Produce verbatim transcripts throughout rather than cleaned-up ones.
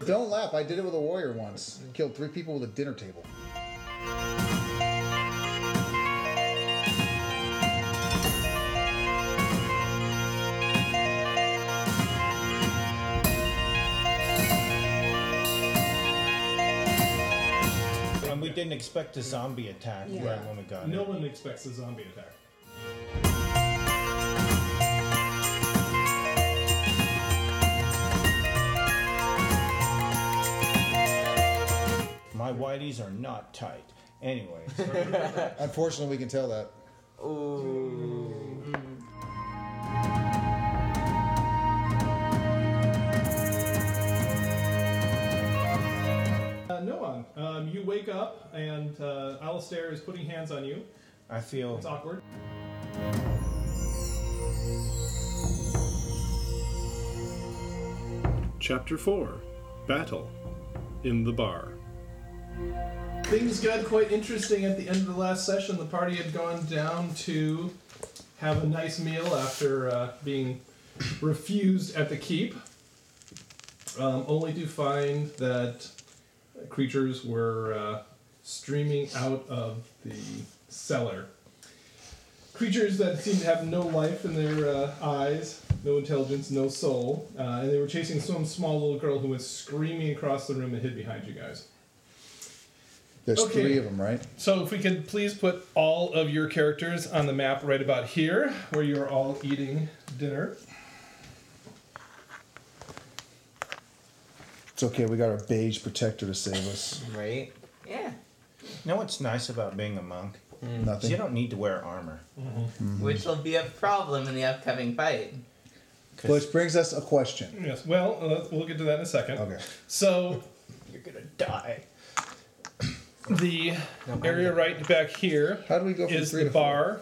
Don't laugh. I did it with a warrior once. Killed three people with a dinner table. And we didn't expect a zombie attack Yeah. right when we got No it. one expects a zombie attack. My whiteys are not tight. Anyways. Unfortunately, we can tell that. Ooh. Uh, Noan, um, you wake up and uh, Alistair is putting hands on you. I feel It's awkward. Chapter four. Battle in the bar. Things got quite interesting at the end of the last session. The party had gone down to have a nice meal after uh, being refused at the keep, um, only to find that creatures were uh, streaming out of the cellar. Creatures that seemed to have no life in their uh, eyes, no intelligence, no soul, uh, and they were chasing some small little girl who was screaming across the room and hid behind you guys. There's Okay. three of them, right? So if we could please put all of your characters on the map right about here, where you're all eating dinner. It's okay. We got our beige protector to save us. Right? Yeah. You know what's nice about being a monk? Is Nothing. you don't need to wear armor. Which will be a problem in the upcoming fight. Which brings us a question. Yes, well, uh, we'll get to that in a second. Okay. So You're gonna die. the area right back here How do we go from is three the to four? bar,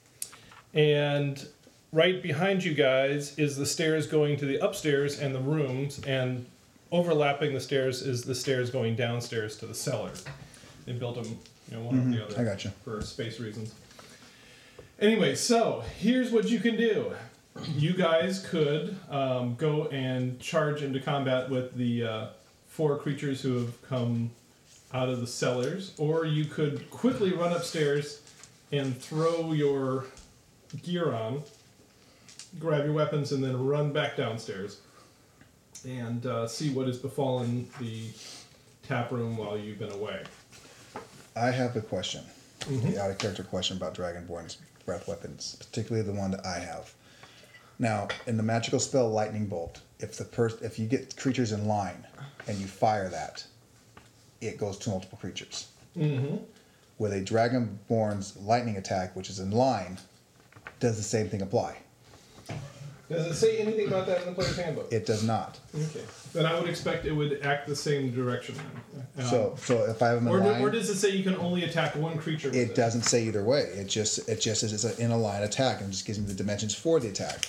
and right behind you guys is the stairs going to the upstairs and the rooms, and overlapping the stairs is the stairs going downstairs to the cellar. They built them, you know, one over the other. I gotcha. For space reasons. Anyway, so here's what you can do. You guys could um, go and charge into combat with the uh, four creatures who have come out of the cellars, or you could quickly run upstairs and throw your gear on, grab your weapons, and then run back downstairs and uh, see what has befallen the tap room while you've been away. I have a question. The out of character question about Dragonborn's breath weapons, particularly the one that I have. Now, in the magical spell Lightning Bolt, if the per- if you get creatures in line and you fire that, it goes to multiple creatures. Mm-hmm. With a Dragonborn's lightning attack, which is in line, does the same thing apply? Does it say anything about that in the player's handbook? It does not. Okay. Then I would expect it would act the same direction then. Um, So, so if I have them in or, do, line, or does it say you can only attack one creature with it? it doesn't say either way. It just it just says it's an in a line attack and just gives me the dimensions for the attack.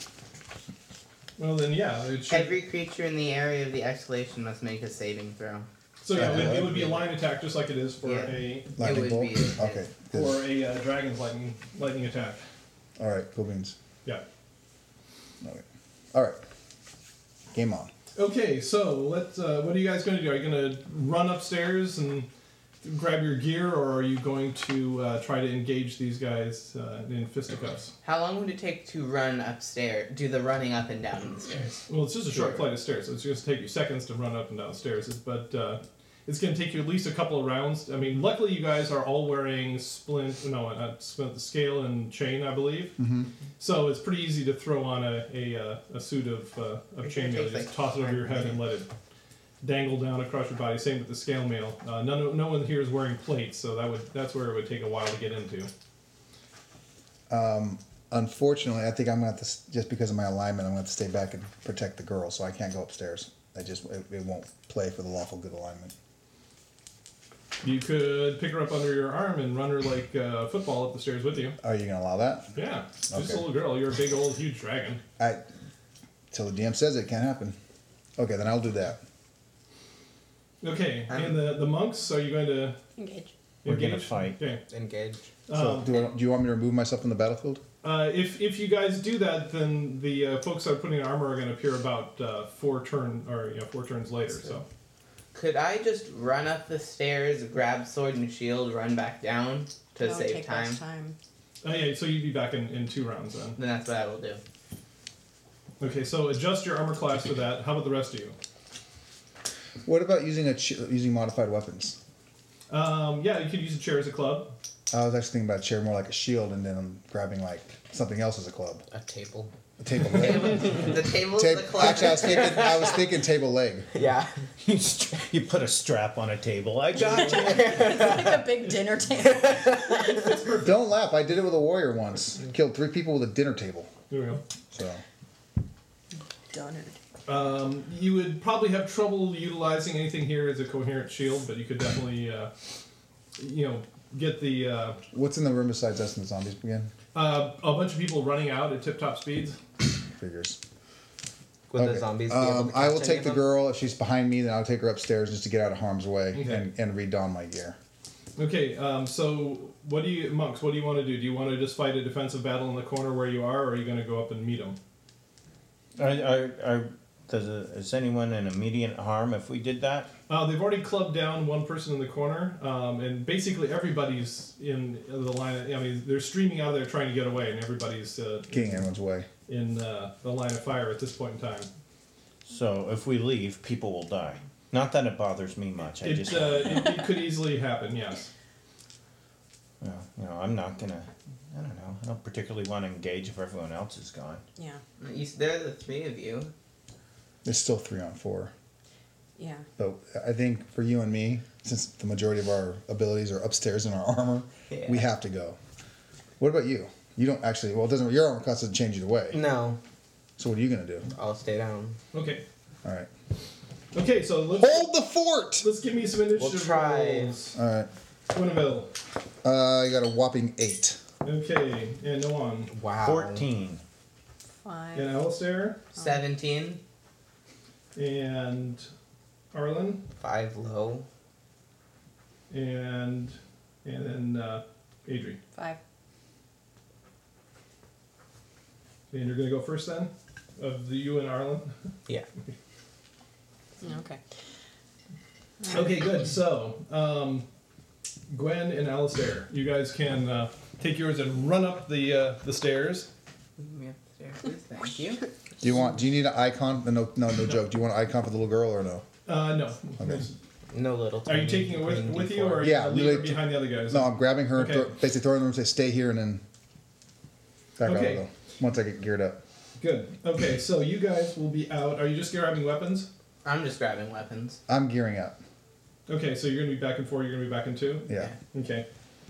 Well, then yeah. It should, Every creature in the area of the escalation must make a saving throw. so yeah, it, would, Uh, it would be a line attack just like it is for Yeah. a Lightning would bolt. be a- Okay. Good. for a uh, dragon's lightning lightning attack. All right. Cool beans. Yeah. Okay. All right. Game on. Okay, so let's. Uh, what are you guys going to do? Are you going to run upstairs and grab your gear, or are you going to uh, try to engage these guys uh, in fisticuffs? How long would it take to run upstairs? Do the running up and down the stairs? Well, it's just a short flight of stairs, so it's just take you seconds to run up and down stairs. But uh, it's going to take you at least a couple of rounds. I mean, luckily you guys are all wearing splint, no, not splint, the scale and chain, I believe. Mm-hmm. So it's pretty easy to throw on a a, uh, a suit of uh, of It chainmail. takes, Just like, toss it over your head and let it dangle down across your body. Same with the scale mail. Uh, none, no one here is wearing plates, so that would that's where it would take a while to get into. Um, unfortunately, I think I'm gonna have to s- just because of my alignment, I'm gonna have to stay back and protect the girl, so I can't go upstairs. I just it, it won't play for the lawful good alignment. You could pick her up under your arm and run her like uh, football up the stairs with you. Are you gonna allow that? Yeah, just Okay. a little girl. You're a big old huge dragon. I till the D M says it can't happen. Okay, then I'll do that. Okay, Um, and the, the monks, are you going to Engage. We're gonna engage? fight. Okay. Engage. So Um, do, I, do you want me to remove myself from the battlefield? Uh, if if you guys do that, then the uh, folks that are putting armor are going to appear about uh, four turn or yeah four turns later. So Could I just run up the stairs, grab sword and shield, run back down to That'll save take time? less time. uh, yeah, so you'd be back in, in two rounds then. Then that's what I will do. Okay, so adjust your armor class for that. How about the rest of you? What about using a ch- using modified weapons? Um, yeah, you could use a chair as a club. I was actually thinking about a chair more like a shield, and then I'm grabbing like something else as a club. A table. A table leg. the table's Tab- the club. actually, I was thinking. I was thinking table leg. Yeah. You, st- you put a strap on a table. I got you. It's like a big dinner table. Don't laugh. I did it with a warrior once. Killed three people with a dinner table. There we go. So Done it. Um, you would probably have trouble utilizing anything here as a coherent shield, but you could definitely, uh, you know, get the uh, what's in the room besides us and the zombies again? uh, a bunch of people running out at tip-top speeds. Figures. Would Okay. the zombies be able Um, to I will catch any take of the them? girl. If she's behind me, then I'll take her upstairs just to get out of harm's way Okay. and, and redon my gear. Okay, um, so what do you, monks? What do you want to do? Do you want to just fight a defensive battle in the corner where you are, or are you going to go up and meet them? Are, are, are, does it, is anyone in immediate harm if we did that? Uh, they've already clubbed down one person in the corner, um, and basically everybody's in the line. Of, I mean, they're streaming out of there trying to get away, and everybody's uh, Getting everyone's way. in uh, the line of fire at this point in time. So if we leave, people will die. Not that it bothers me much. I It, just, uh, it, it could easily happen, yes. you know, you know, I'm not gonna. I don't know. I don't particularly want to engage if everyone else is gone. Yeah. You, there are the three of you. There's still three on four. Yeah. But I think for you and me, since the majority of our abilities are upstairs in our armor, Yeah. we have to go. What about you? You don't actually. Well, it doesn't. Your armor class doesn't change either way. No, So what are you gonna do? I'll stay down. Okay. All right. Okay, so let's, Hold the fort. let's give me some initiative try. rolls. All right. Winneville. Uh, I got a whopping eight. Okay, and no one. Wow. Fourteen. Five. And Alistair. Seventeen. And Arlen. Five low. And and then uh, Adri. Five. And you're gonna go first then? Of the you and Arlen? Yeah. Okay. Okay, good. So, um, Gwen and Alistair, you guys can uh, take yours and run up the uh, the stairs. Me upstairs, please. Thank you. Do you want? Do you need an icon? No, no, no joke. Do you want an icon for the little girl or no? Uh, no. Okay. No little. Are you tiny taking it with, green with D you, four. or are you Yeah, gonna leave her literally- behind the other guys? No, I'm grabbing her, Okay. throw, basically throwing her in the room, say stay here, and then back out Okay. of though. Once I get geared up. Good. Okay, so you guys will be out. Are you just grabbing weapons? I'm just grabbing weapons. I'm gearing up. Okay, so you're gonna be back in four. You're gonna be back in two. Yeah. Okay.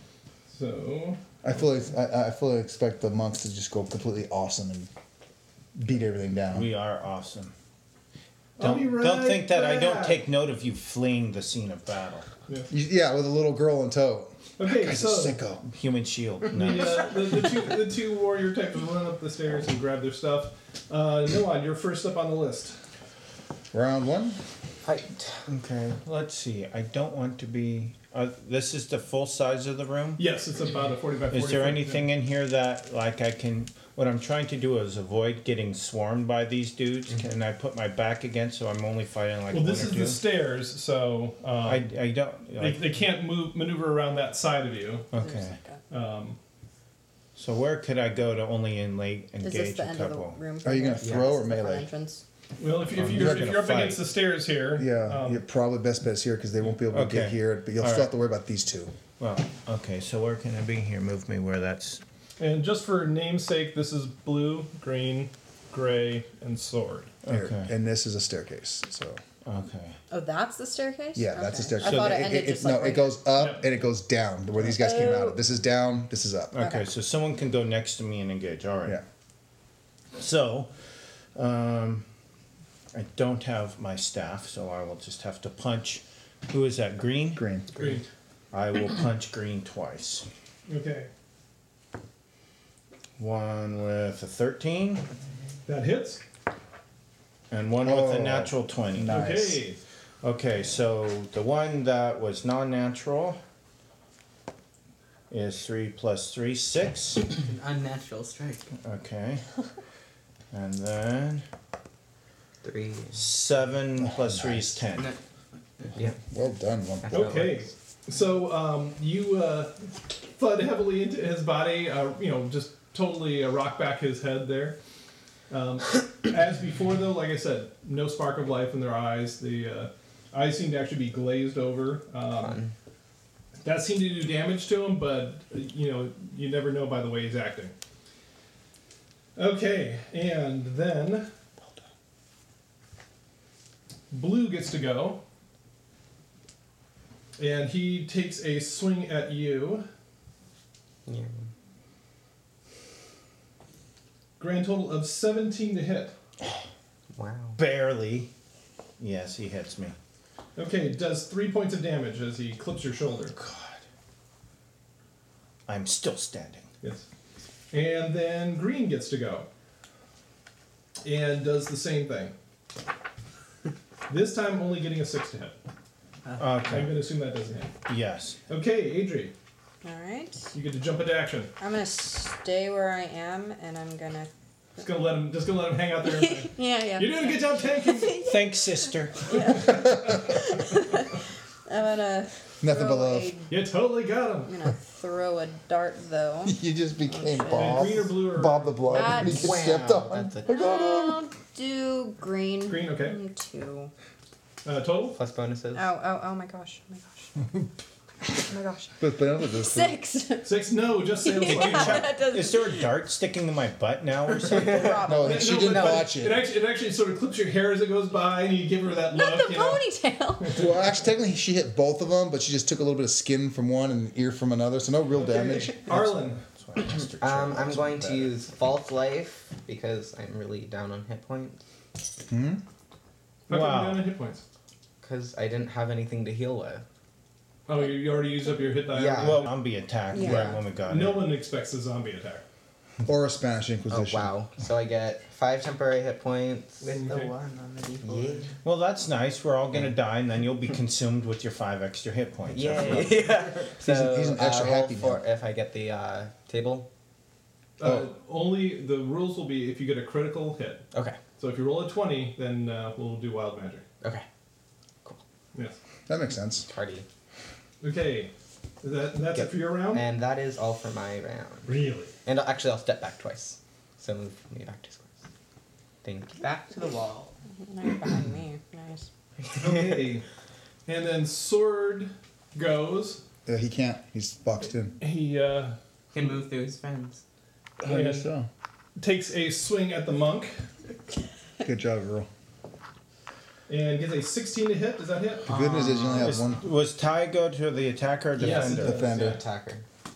So I fully, I, I fully expect the monks to just go completely awesome and beat everything down. We are awesome. I'll Don't, be right don't think that I don't back. take note of you fleeing the scene of battle. yeah. You- yeah, with a little girl in tow. Okay, Guy's so a sicko. Human shield. the, Nice. uh, the, the two the two warrior types run up the stairs and grab their stuff. Uh, Noan, you're first up on the list. Round one. Fight. Okay, let's see. I don't want to be. Uh, this is the full size of the room. Yes, it's about a forty by forty. Is there foot- anything in here that like I can? What I'm trying to do is avoid getting swarmed by these dudes. Can I put my back against so I'm only fighting like Well, one this or is two? the stairs, so um, I, I don't. they, Like, they can't move maneuver around that side of you. There's okay. like a- Um, So where could I go to only in late Is this engage the a end of couple? the room? Are you gonna This throw or is the front melee? entrance. well, if, you, if Um, you're you're if gonna you're up fight. against the stairs here, Yeah, um, your probably best bet is here because they won't be able to Okay. get here. But you'll All still have right. to worry about these two. Well, okay. So where can I be here? Move me where that's. and just for namesake, this is blue, green, gray, and sword. Here. Okay. And this is a staircase. So Okay. Oh, that's the staircase? yeah, that's a Okay. staircase. I thought it it, ended it, just no, like right it goes up Yeah. and it goes down where these guys came out Oh. of. This is down. This is up. Okay. Okay. So someone can go next to me and engage. All right. Yeah. So, um, I don't have my staff, so I will just have to punch. Who is that? Green? Green. Green. I will punch green twice. Okay, One with a thirteen, that hits. and one with a Oh, natural twenty. nice. Okay, Okay, so the one that was non natural is three plus three, six. An unnatural strike. Okay. And then Three. seven Oh, plus three nice. is ten. No, Yeah. Well done. One That's point. how it Okay. works. So um, you uh, thud heavily into his body, uh, you know, just totally uh, rock back his head there. Um, as before, though, like I said, no spark of life in their eyes. The uh, eyes seem to actually be glazed over. Um, Fun. that seemed to do damage to him, but you know, you never know by the way he's acting. Okay, and then Blue gets to go. And he takes a swing at you. Yeah. Grand total of seventeen to hit. Wow. Barely. Yes, he hits me. Okay, does three points of damage as he clips your shoulder. God. I'm still standing. Yes. And then Green gets to go. And does the same thing. This time only getting a six to hit. I'm Okay. going to assume that doesn't hit. Yes. Okay, Adri, Alright. you get to jump into action. I'm gonna stay where I am and I'm gonna. Just gonna let him. Just gonna let him hang out there. And Yeah, yeah. You're doing a good job tanking. Thanks, sister. I'm gonna. Nothing but throw love. a- You totally got him. I'm gonna throw a dart though. You just became And Bob. green or blue or- Bob the Blood. Ah, and he gets wow, stepped on. that's a- I got him. I'll do green. Green, okay. Mm, Two. Uh, total. Plus bonuses. Oh, oh, oh my gosh. Oh my gosh. Oh my gosh. But, but other than this, Six. Six. No, just sail Did you slide. check? That doesn't- Is there a dart sticking in my butt now or something? no, No, she but- didn't but watch It it. actually, it actually sort of clips your hair as it goes by, and you give her that look. Not the you know? ponytail. Well, actually, technically, she hit both of them, but she just took a little bit of skin from one and an ear from another, so no real damage. Arlen. That's why Mister Um, I'm Churchill's going to better. use false life because I'm really down on hit points. Hmm? How come Wow. you're down on hit points? Because I didn't have anything to heal with. Oh, you, you already used up your hit die. Yeah. Well, zombie attack Yeah. right when we got No it. one expects a zombie attack. Or a Spanish Oh Inquisition. wow! So I get five temporary hit points. With the Okay. one on the D four. Yeah. Well, that's nice. We're all gonna die, and then you'll be consumed with your five extra hit points. Yay! Yeah. So He's an- he's an extra uh, roll happy for man. if I get the uh, table. Uh, Oh. Only the rules will be if you get a critical hit. Okay. So if you roll a twenty, then uh, we'll do wild magic. Okay. Yes. That makes sense. Party. Okay. Is that that's Yep. it for your round. And that is all for my round. Really? And I'll- actually, I'll step back twice. So move me back to squares. Thank you. Back to the wall. Now you're behind me. Nice. Okay. And then sword goes. Uh, he can't. He's boxed in. He uh, Can move through his friends. I guess so. takes a swing at the monk Good job, girl. and gets a sixteen to hit. Does that hit? The good news is you only have Is, one. was tie go to the attacker or Yes, it defender? does. Defender. Yeah. Attacker.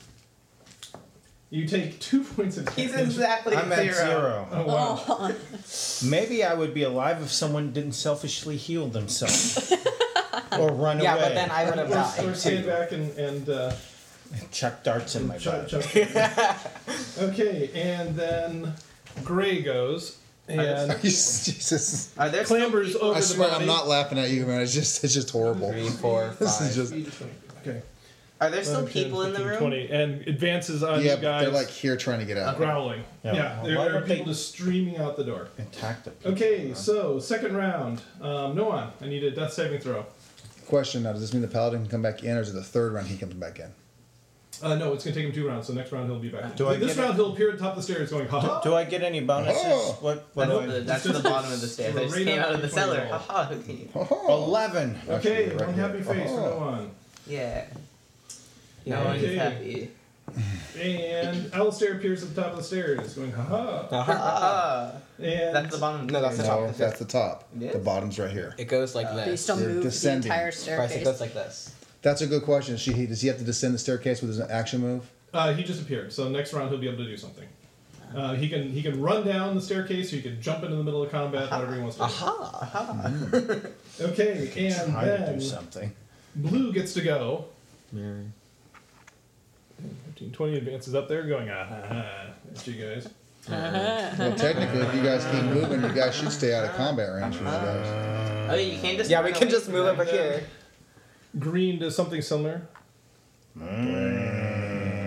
You take two points of He's damage. exactly I'm at at zero. zero. Oh wow. Oh, Maybe I would be alive if someone didn't selfishly heal themselves or run Yeah, away. but then I would have Or, or died stand too. back and and uh, chuck darts in my chuck, butt. chuck. Okay, and then Gray goes and Jesus. Are there still clambers people- over I the swear, body. I'm not laughing at you, man. It's just, it's just horrible. Three, four, This is five. just. Okay. Are there still eleven, people ten, in the fifteen, room? twenty, and advances on Yeah, you guys. they're like here trying to get out. growling. Yeah. Yeah, Well, there, why there are don't they- people just streaming out the door. Attack the people. Okay, so second round. Um, Noah, I need a death saving throw. Question now: does this mean the paladin can come back in, or is it the third round he comes back in? Uh, no, it's gonna take him two rounds. So next round he'll be back. Do I this get round he'll appear at the top of the stairs, going, "Ha ha." Do I get any bonuses? Oh. What? What That's, do the, I? that's the bottom of the stairs. I just Right came up out of the before you cellar. roll. Haha, okay. Oh, Eleven. Okay, Actually, right one here. happy face for Oh. Noah. Yeah. No Yeah. one Okay. is happy. And Alistair appears at the top of the stairs, going, "Ha ha." Ah, And that's the bottom. No, that's the top. no, of the that's the top. It is? The bottom's right here. It goes like but you this. still You're move the descending. entire First, it staircase. goes like this. That's a good question. She, he, does he have to descend the staircase with his action move? Uh, he just appeared, so next round he'll be able to do something. Uh, he can he can run down the staircase, or he can jump into the middle of combat, whatever he wants to do. Aha! Okay, and Try to then do something. Mm-hmm. Blue gets to go. Yeah. fifteen, twenty advances up there, going, ah, ha, ha, at you guys. Well, technically, if you guys keep moving, you guys should stay out of combat range for you guys. Oh, you can't just. Yeah, we run can away just from move them. over here. Green does something similar.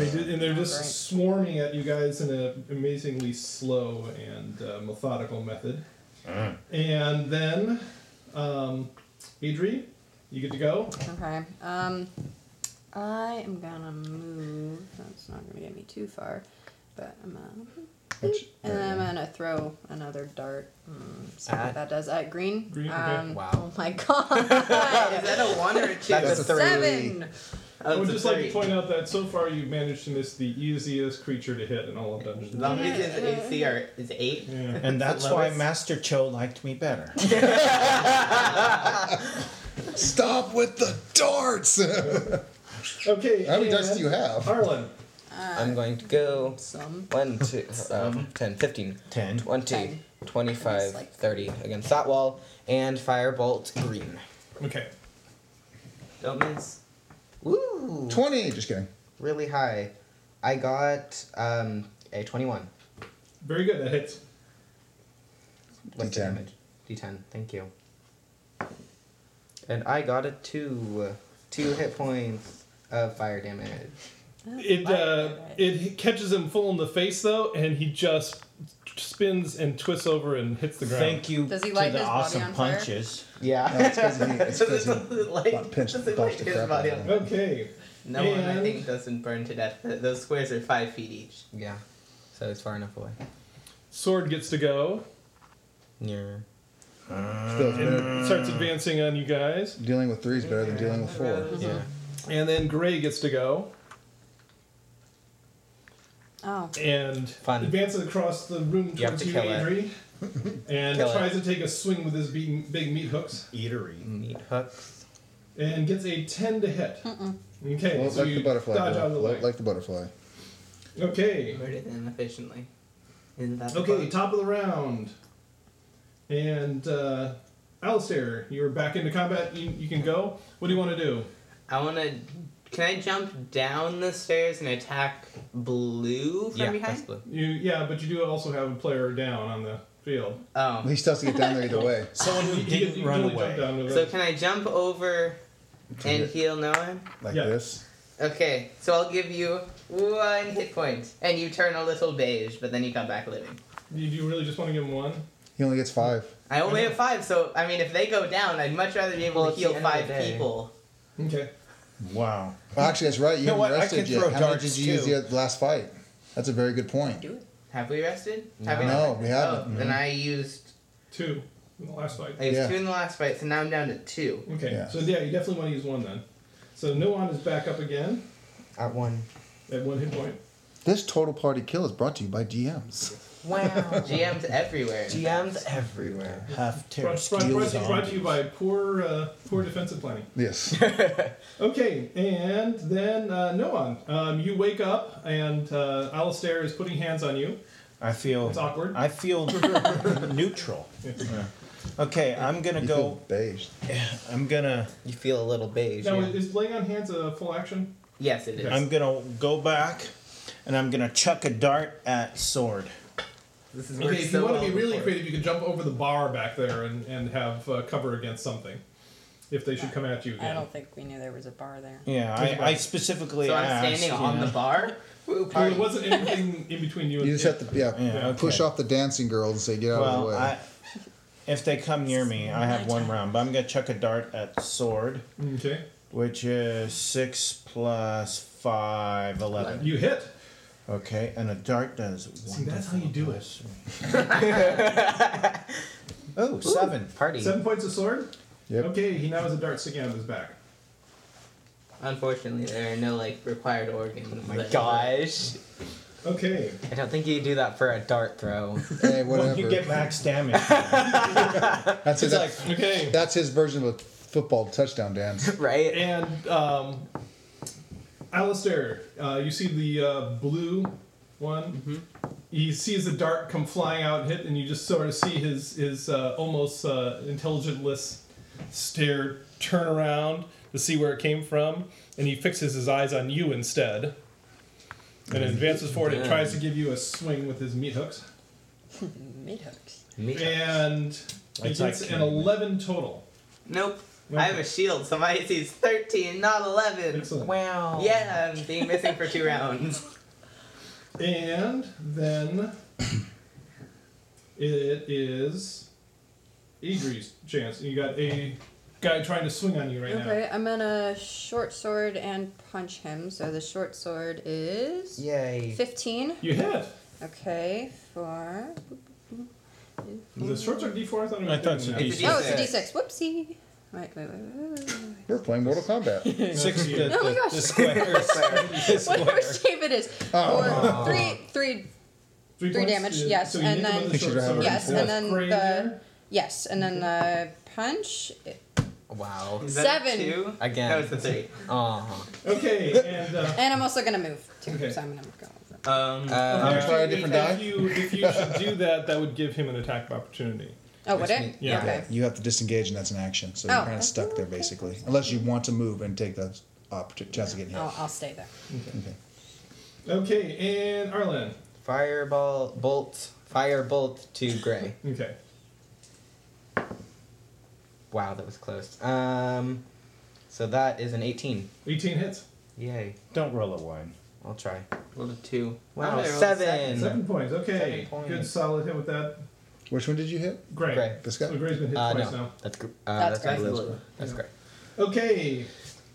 They did, and they're just Great. swarming at you guys in an amazingly slow and uh, methodical method. Mm. And then, um, Adri, you get to go. Okay. Um, I am gonna move. That's not gonna get me too far, but I'm gonna. Which, And I'm gonna throw another dart. Mm, see what At? that does. At green. Green, okay. Um, Wow. Oh my god. Is that a one or a two? That's a three. Seven. I Oh, would it's a just like three. to point out that so far you've managed to miss the easiest creature to hit in all of Dungeons. As long as his A C are, is eight. Yeah. And that's the why lowest. Master Cho liked me better. Stop with the darts! Okay. How many and darts do you have? Arlen. I'm going to go Some. one, two, um, ten, fifteen, Ten. twenty, Ten. twenty-five, It's like- thirty against that wall, and firebolt green. Okay. Don't miss. Woo! twenty! Just kidding. Really high. I got um, a twenty-one. Very good. That hits. What's D the ten. damage? D ten, thank you. And I got a two. Two hit points of fire damage. It uh, Right. it catches him full in the face though, and he just spins and twists over and hits the ground. Thank you Does he to light the his body awesome on fire? punches. Yeah. No, it's because he, it's 'cause Does he it light- got pinched, does it punched light the his crap out body of on him. Okay. No one, I And- think, doesn't burn to death. Th- Those squares are five feet each. Yeah. So it's far enough away. Sword gets to go Near. Still, it's and better- starts advancing on you guys, dealing with three is better than dealing with four. Yeah. and then Gray gets to go Oh. and Fun. advances across the room You have towards to you, kill it. Adri, and Kill it. tries to take a swing with his big, big meat hooks, Eatery. Meat hooks. and gets a ten to hit. Okay, Well, so like you the butterfly. dodge bro. out of the way. Like the butterfly. Okay. Murder them efficiently. Isn't that the Okay, fun? top of the round. And uh, Alistair, you're back into combat. You, you can go. What do you want to do? I want to. Can I jump down the stairs and attack blue from Yeah, behind? that's blue. You yeah, but you do also have a player down on the field. Oh. He still has to get down there either way. Someone who You can- you didn't can run only away. jump down to So the- can I jump over and heal Noah? Like Yeah. this. Okay, so I'll give you one hit point, and you turn a little beige, but then you come back living. you, do you really just want to give him one? He only gets five. I only have five, so I mean, if they go down, I'd much rather be able Well, to it's the heal end of the five day. people. Okay. Wow. Well, actually, that's right. You, You know haven't what? I rested can yet. throw How many darts, did you use too. the last fight? That's a very good point. Do it. Have we rested? No. Have we No, not? we haven't. Oh, then I used Two in the last fight. I used Yeah. two in the last fight, so now I'm down to two. Okay. Yeah. So yeah, you definitely want to use one then. So Noan is back up again At one. at one hit point. This total party kill is brought to you by D Ms. Wow. G Ms everywhere. G Ms everywhere. Half Brought, brought, Terraskew brought, to- brought to you zombies. by poor uh, poor defensive planning. Yes. Okay, and then uh, Noan, um, you wake up and uh, Alistair is putting hands on you. I feel. It's awkward. I feel neutral. Okay, I'm gonna You go. feel beige. I'm gonna. You feel a little beige. Now, yeah. is laying on hands a full action? Yes, it is. I'm gonna go back, and I'm gonna chuck a dart at sword. This is Okay, worked if so you want well to be really before. creative, you can jump over the bar back there and, and have uh, cover against something. If they should come at you I again. don't think we knew there was a bar there. Yeah, Take it I, I back. specifically So I'm asked. standing you on know. the bar. Woo, Well, party. it wasn't anything in between you and You just have to, yeah, Yeah, okay. push off the dancing girl and say, get out of the Well, way. I, if they come near me, I have one round, but I'm gonna chuck a dart at sword, Okay. which is six plus five, eleven. You hit. Okay, and a dart does one. that's how you do it. Oh, seven. Party. Seven points of sword? Yep. Okay, he now has a dart sticking out of his back. Unfortunately, there are no like required organs. Oh my that- gosh. Okay. I don't think you do that for a dart throw. Hey, whatever. Well, you get max damage. that's, his, It's like Okay. that's his version of a football touchdown dance. Right? And um, Alistair, uh, you see the uh, blue one. Mm-hmm. He sees the dart come flying out and hit, and you just sort of see his his uh, almost uh, intelligentless stare turn around to see where it came from, and he fixes his eyes on you instead. And advances forward and tries to give you a swing with his meat hooks. Meat hooks. Me. And he It's like gets an killing me. eleven total. Nope. I have a shield, so my A C is thirteen, not eleven. Excellent. Wow. Yeah, I'm being missing for two rounds. And then it is Adri's chance. You got a guy trying to swing on you right Okay, I'm gonna short sword and punch him. So the short sword is Yay. fifteen. now. You hit. Okay, for. The short sword D four. I thought it was I thought doing it's a that. Oh, it's a D D six. Whoopsie. Wait, wait, wait, wait, wait, wait. We're playing Mortal Kombat. Six. Yeah. The, Oh my the, gosh. the square. the Whatever square. shape it is. Oh. For three, three, Three points? damage, Yeah. yes, So you and hit him then- with the Think short you'd have sword. it Yes, before. and then Gray the there. yes, and then the punch. Wow. Is that a Seven. two? Again. That was the three. Uh-huh. Okay, and uh, And I'm also gonna move too, Okay. so I'm gonna go. Um, Uh, I'm actually, try a if- different if die? you if you should do that, that would give him an attack of opportunity. Oh, would Which it? mean- yeah. Okay. You have to disengage, and that's an action. So you're Oh. kind of stuck there, basically. Unless you want to move and take the oppor- chance of getting hit. I'll, I'll stay there. Okay. Okay, and Arlen. Fireball, bolt, fire bolt to Gray. Okay. Wow, that was close. Um, so that is an eighteen. eighteen hits. Yay. Don't roll a one. I'll try. rolled a two. Wow, Oh, I rolled a seven. Seven points. Okay. Seven points. Good solid hit with that. Which one did you hit? Great. Gray. This guy? So Gray's been hit Uh, twice no, now. that's gr- uh, That's that's, Gray. blue. Blue. That's Yeah. great. Okay.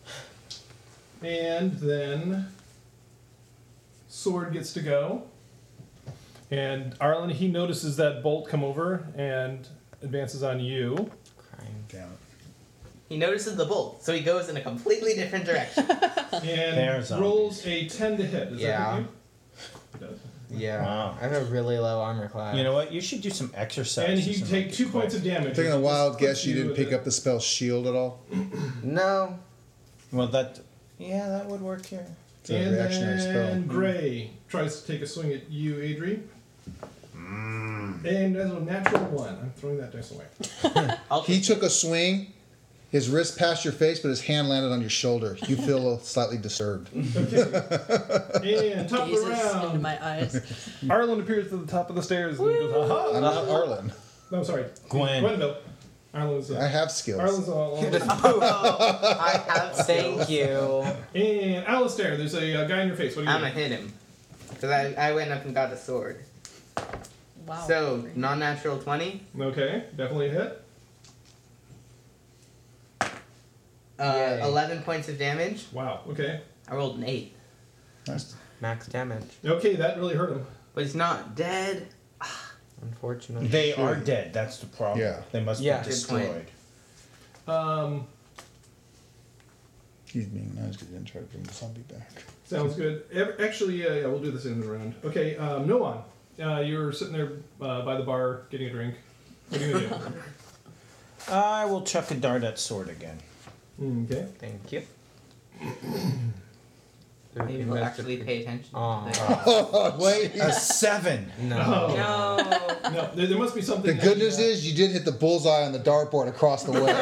And then Sword gets to go. And Arlen, he notices that bolt come over and advances on you. Crying. Damn it. He notices the bolt, so he goes in a completely different direction. And They're zombies. rolls a ten to hit. Does Yeah. that hit you? It does. Yeah. Wow. I have a really low armor class. You know what? You should do some exercise. And he take two points of damage. Taking a It wild just guess, puts you didn't at pick the- up the spell shield at all? No. Well, that. Yeah, that would work here. It's a And reactionary spell. then Gray tries to take a swing at you, Adri. Mm. And that's a natural one. I'm throwing that dice away. I'll He took a swing. His wrist passed your face, but his hand landed on your shoulder. You feel slightly disturbed. Okay. And top of the Jesus into round. my eyes. Arlen appears at the top of the stairs and he goes, I'm aha! not Arlen. No, sorry. Gwen. Gwenville. Arlen's I uh, have skills. Arlen's all along. I have Thank you. And Alistair, there's a uh, guy in your face. What do you I'm gonna do? hit him. Because I, I went up and got a sword. Wow. So, non natural twenty. Okay, definitely a hit. Uh, Yay. eleven points of damage. Wow, okay. I rolled an eight. Nice. Max damage. Okay, that really hurt him. But he's not dead. Unfortunately. They are dead. That's the problem. Yeah. They must Yeah. be Good point. destroyed. Um, He's being nice because he didn't try to bring the zombie back. sounds good. Ev- Actually, uh, yeah, we'll do this in the round. Okay, um, Noan, uh, you're sitting there uh, by the bar getting a drink. What are you gonna I will chuck a dart at sword again. do? Okay. Thank you. Maybe we'll actually pay attention. Aw. to that. Wait. A seven. No. Oh. No. No, there, there must be something. The that good you, news uh, is you did hit the bullseye on the dartboard across the way.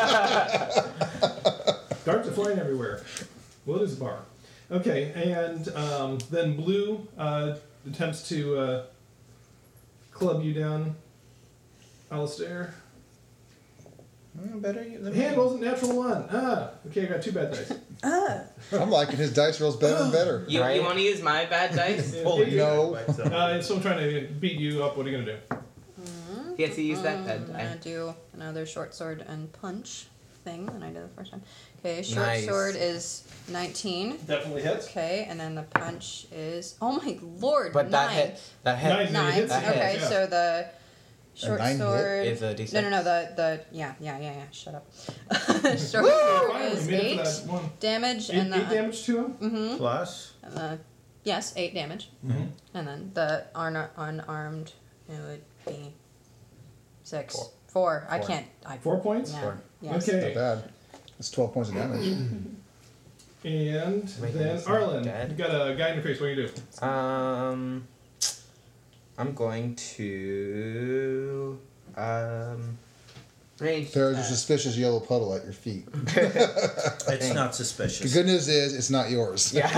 Darts are flying everywhere. Well, it is a bar. Okay, and um, then Blue uh, attempts to uh, club you down, Alistair. Mm, better you. The hand wasn't natural one. Ah, okay, I got two bad dice. I'm liking his dice rolls better and better. You, Right? you want to use my bad dice? Holy No. Uh, so I'm trying to beat you up. What are you gonna do? He has to use that bad I'm die. gonna do another short sword and punch thing than I did the first time. Okay, short Nice. sword is nineteen. Definitely hits. Okay, and then the punch is oh my lord, But that nine. hit. That hit. Nine. Nine. hits, That Okay, hits, yeah. so the short nine hit sword is a D six. No, no, no. The the yeah, yeah, yeah, yeah. Shut up. short sword Finally, is made it eight to that one. damage, Eight, and eight the damage to him. mm-hmm. Plus. And the yes, eight damage, Mm-hmm. and then the un- unarmed it would be six. Four. Four. I Four. can't. I, Four points. Yeah. Four. Yes. Okay. Not bad. That's twelve points of damage. And Wait, then that's not Arlen, dead. you got a guy in your face. What do you do? Um, I'm going to um. Range. There's a uh, suspicious yellow puddle at your feet. It's not The suspicious. good news is it's not yours. Yeah.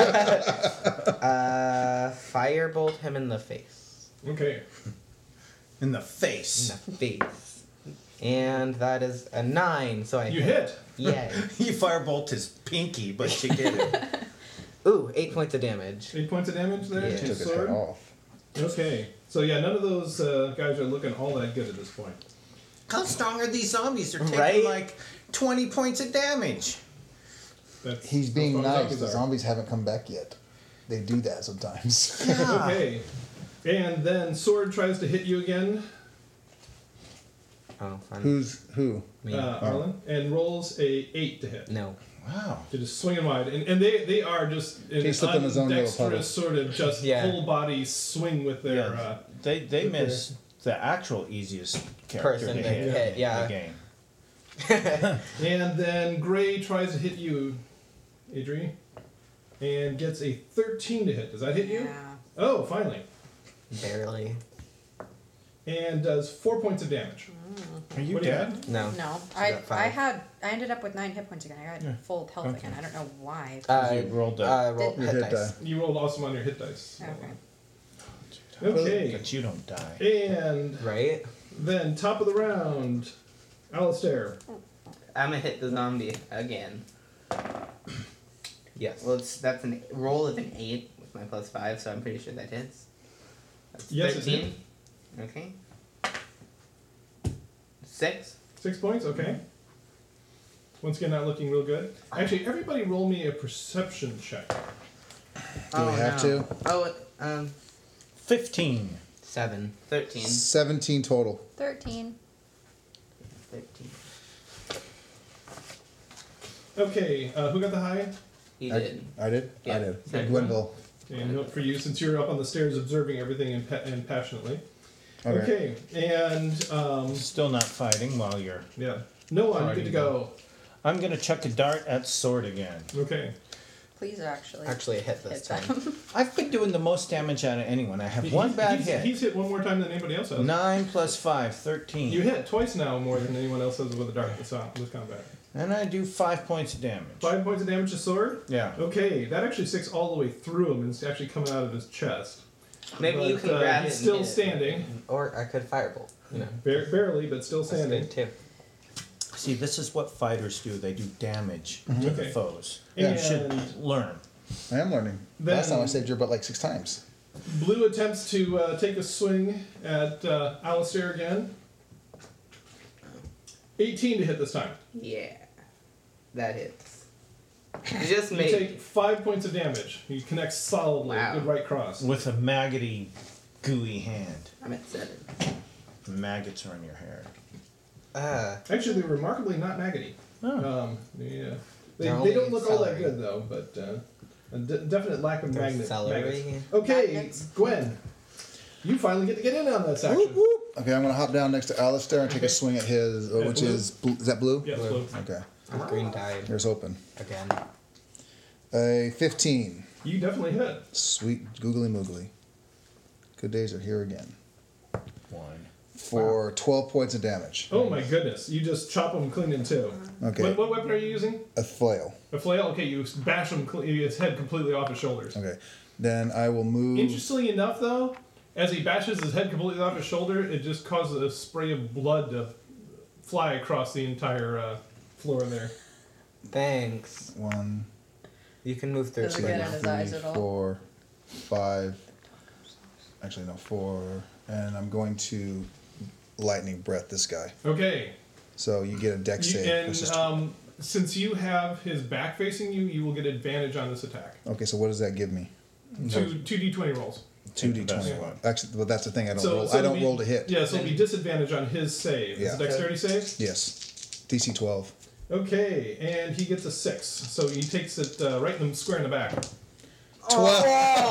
uh, firebolt him in the face. Okay. In the In face. the face. And that is a nine, so I You hit. Yay. You firebolt his pinky, but you get it. Ooh, eight points of damage. Eight points of damage there Yeah. to Took his sword. head off. Okay. So yeah, none of those uh, guys are looking all that good at this point. How strong are these zombies? They're taking Right? like twenty points of damage. That's He's being that's what nice. The zombies are. zombies haven't come back yet. They do that sometimes. Yeah. Okay. And then sword tries to hit you again, Oh, fun. Who's who? Me? uh, Arlen, and rolls a eight to hit. no. Wow. To just swinging wide, and, and they they are just an He slipped in his own little puddle. undexterous sort of just Yeah. full body swing with their. Yeah. Uh, They they With their- miss the actual easiest character Person to to hit, hit, in yeah. the game. and then Gray tries to hit you, Adri, and gets a thirteen to hit. Does that hit you? Yeah. Oh, finally. Barely. And does four points of damage. Are you What do you dead? have? No. No, She I got I five. had I ended up with nine hit points again. I got Yeah. full health Okay. again. I don't know why. Uh, You rolled a- uh, roll Your hit hit dice. die. You rolled awesome on your hit dice. Okay. Okay. But you don't die. And Right? then top of the round, Alistair. I'm gonna hit the zombie again. Yes. Well, it's that's an roll of an eight with my plus five, so I'm pretty sure that hits. That's Yes, it thirteen. Okay. Six. Six points, okay. Once again, not looking real good. Actually, everybody roll me a perception check. Do we have no. to? Oh, um, Fifteen. Seven. thirteen. Seventeen total. Thirteen. Thirteen. Okay, uh, who got the high? He I did. I did. Yeah. I did. Okay. Gwynville. And note for you, since you're up on the stairs observing everything and, pa- and passionately. Okay. Okay, and um, Still not fighting while you're. yeah, no one, good to go. I'm gonna chuck a dart at sword again. Okay, Please actually. Actually, it hit this hit time. them. I've been doing the most damage out of anyone. I have He- one he's, bad he's, hit. He's hit one more time than anybody else has. Nine plus five, thirteen. You hit twice now more than anyone else has with a dart this, uh, this combat. And I do five points of damage. Five points of damage to sword. Yeah. Okay, that actually sticks all the way through him and it's actually coming out of his chest. Maybe But, you can uh, grab he's it. and still hit it. standing, Or I could firebolt. You know. Bar- barely, but still That's standing. good too. See, this is what fighters do. They do damage to the Okay. foes. Yeah. You should learn. I am learning. Then- Last time I saved your butt like six times. Blue attempts to uh, take a swing at uh, Alistair again. eighteen to hit this time. Yeah, that hits. You just You made. take five points of damage. He connects solidly. Wow. Good right cross. With a maggoty, gooey hand. I'm at seven. Maggots are in your hair. Uh, Actually, they're remarkably not maggoty. Oh. Um, yeah. They, They're they don't only look all that celery. good though, but uh, a de- definite lack of They're magnet. celery. magnets. Okay, Magnets. Gwen, you finally get to get in on this action. Whoop, whoop. Okay, I'm gonna hop down next to Alistair and take Okay. a swing at his, uh, At which blue? is blue. Is that blue? Yes, Blue. Blue. Okay, his green died here's open. again. A fifteen. You definitely hit. Sweet googly moogly. Good days are here again. One. For twelve points of damage. Oh my goodness! You just chop him clean in two. Okay, What, what weapon are you using? a flail. A flail. Okay, you bash him cle- his head completely off his shoulders. Okay, then I will move. Interestingly enough, though, as he bashes his head completely off his shoulder, it just causes a spray of blood to fly across the entire uh, floor there. Thanks. One, You can move through. Does it two, get in his eyes three, at all? four, five. Actually, no, four. And I'm going to lightning breath this guy. Okay. So you get a dex You, save. and This is- um, since you have his back facing you, you will get advantage on this attack. okay, so what does that give me? Two two d twenty rolls. Two Take d the best twenty. one. Actually, well, that's the thing. I don't So- roll. so I don't it'll be- roll to hit. Yeah, so it'll be disadvantage on his save. Yeah. It's a dexterity save. Yes. D C twelve. Okay, and he gets a six, so he takes it uh, right in the square in the back. Twelve.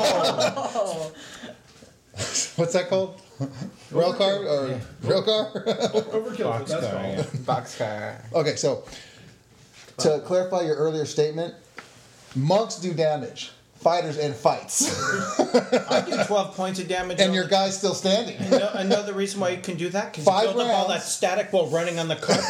Oh. What's that called? Rail car or rail car? Overkill, but that's Boxcar, all. yeah. Boxcar. Okay, so to clarify your earlier statement, monks do damage, fighters end fights, I do twelve points of damage. and all your the- guy's still standing. No, another reason why you can do that because you Five build up all that rounds. static while running on the carpet.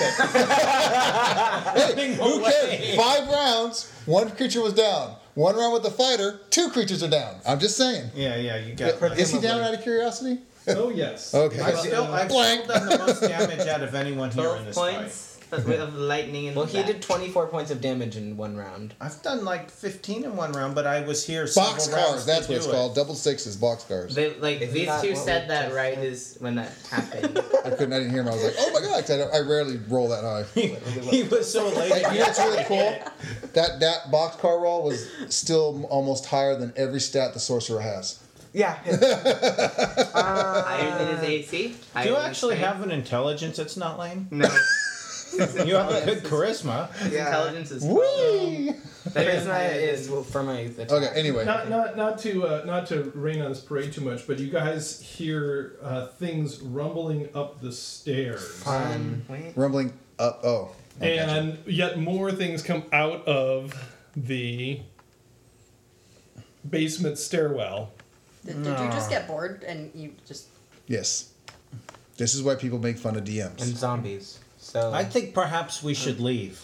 Hey, who cares? Five rounds, one creature was down. One round with the fighter, two creatures are down. I'm just saying. Yeah, yeah, you got. Is he down Presumably. out of curiosity? Oh yes. Okay. I've still, I've still done the most damage out of anyone here in Twelve this fight. points of lightning in Well, the he back. did twenty-four points of damage in one round. I've done like fifteen in one round, but I was here Box several rounds cars, that's to what it's do it. called. Double sixes, box cars. They, like Isn't these that two what said we that just right said? is when that happened. I couldn't, I didn't hear him. I was like, oh my god, 'cause I, don't- I rarely roll that high. He was so late. Hey, you know what's really cool? That that box car roll was still almost higher than every stat the sorcerer has. Yeah. Higher than his A C. Do higher you than his actually strength. have an intelligence that's not lame? No. You have a good charisma. His Yeah. intelligence is Whee! That is Charisma is for my attack. Okay, anyway. Not not not to uh, not to rain on this parade too much, but you guys hear uh, things rumbling up the stairs, Um, Wait. Rumbling up. Oh. I gotcha. and yet more things come out of the basement stairwell. Did, did you just get bored and you just? Yes. This is why people make fun of D Ms. and zombies. So I think perhaps we should leave.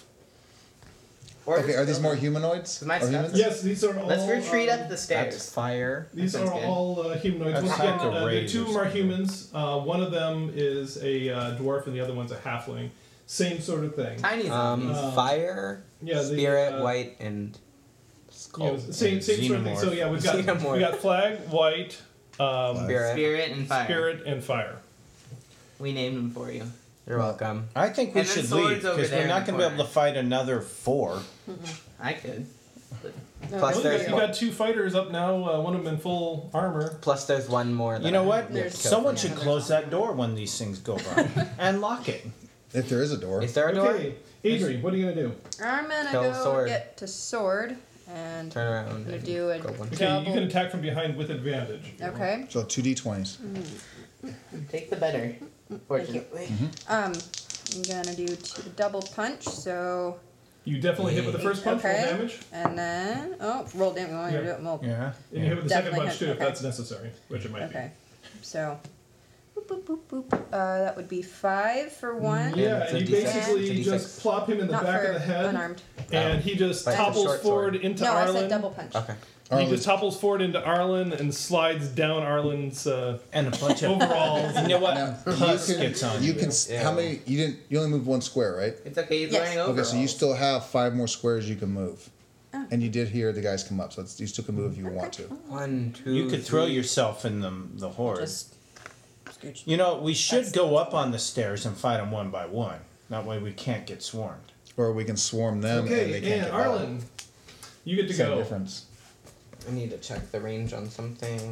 Or Okay, are these more humanoids? My Or stuff- humans? Yes, these are all. Let's retreat um, up the that's stairs. fire. These That are sounds good. all uh, humanoids. That's Once like again, a uh, the raid two or of them are something. humans. Uh, one of them is a uh, dwarf, and the other one's a halfling. Same sort of thing. Tiny Um, zombies. Uh, fire, Yeah, the, spirit, uh, white, and You skull. know, same same sort of thing. So yeah, we've got Xenomorph. we got flag, white, um, Spirit. Spirit and fire. spirit, and fire. We named them for you. You're welcome. I think we And then should swords leave over because there we're in not the going to be able corner. to fight another four. I could. No, Plus Well, you, there's got, you got two fighters up now. Uh, one of them in full armor. Plus, there's one more. That You know I what? have to kill Someone for should now. close that door when these things go by and lock it. If there is a door. Is there a door? Okay, Adri, what are you gonna do? I'm gonna Kill go sword. get to sword and Turn around. I'm gonna and do a go one. Okay, double. you can attack from behind with advantage. Okay. So two D twenties. Take the better. Fortunately. Um, I'm gonna do two, double punch. So You definitely hit with the first punch, Okay. roll damage, and then oh, roll damage. You want me to Yeah. do it? Well, Yeah. and you hit with the second Definitely punch hit, too, if okay. that's necessary, which it might okay. So, boop, boop, boop, boop. Uh, that would be five for one. be. Yeah, It's and a you D six. basically It's a D six. just plop him in the Not back for of the head, unarmed. and he just But it's a topples short forward sword. into No, I Arlen. said double punch. Okay. He Arlen- just topples forward into Arlen and slides down Arlen's uh, And a bunch of overalls. You know what? Now, Pus you can, gets on you you. can. s Yeah. How many? You didn't. You only moved one square, right? It's okay, he's Yes. wearing overalls. Okay, so you still have five more squares you can move. Oh. And you did hear the guys come up, so it's, you still can move if you want to. One, two. You could throw three. yourself in the, the horde. Just scooch. You know, we should That's- go up on the stairs and fight them one by one. That way we can't get swarmed. Or we can swarm them and they Okay, can't and get Arlen, you get out. to Same go. difference. I need to check the range on something.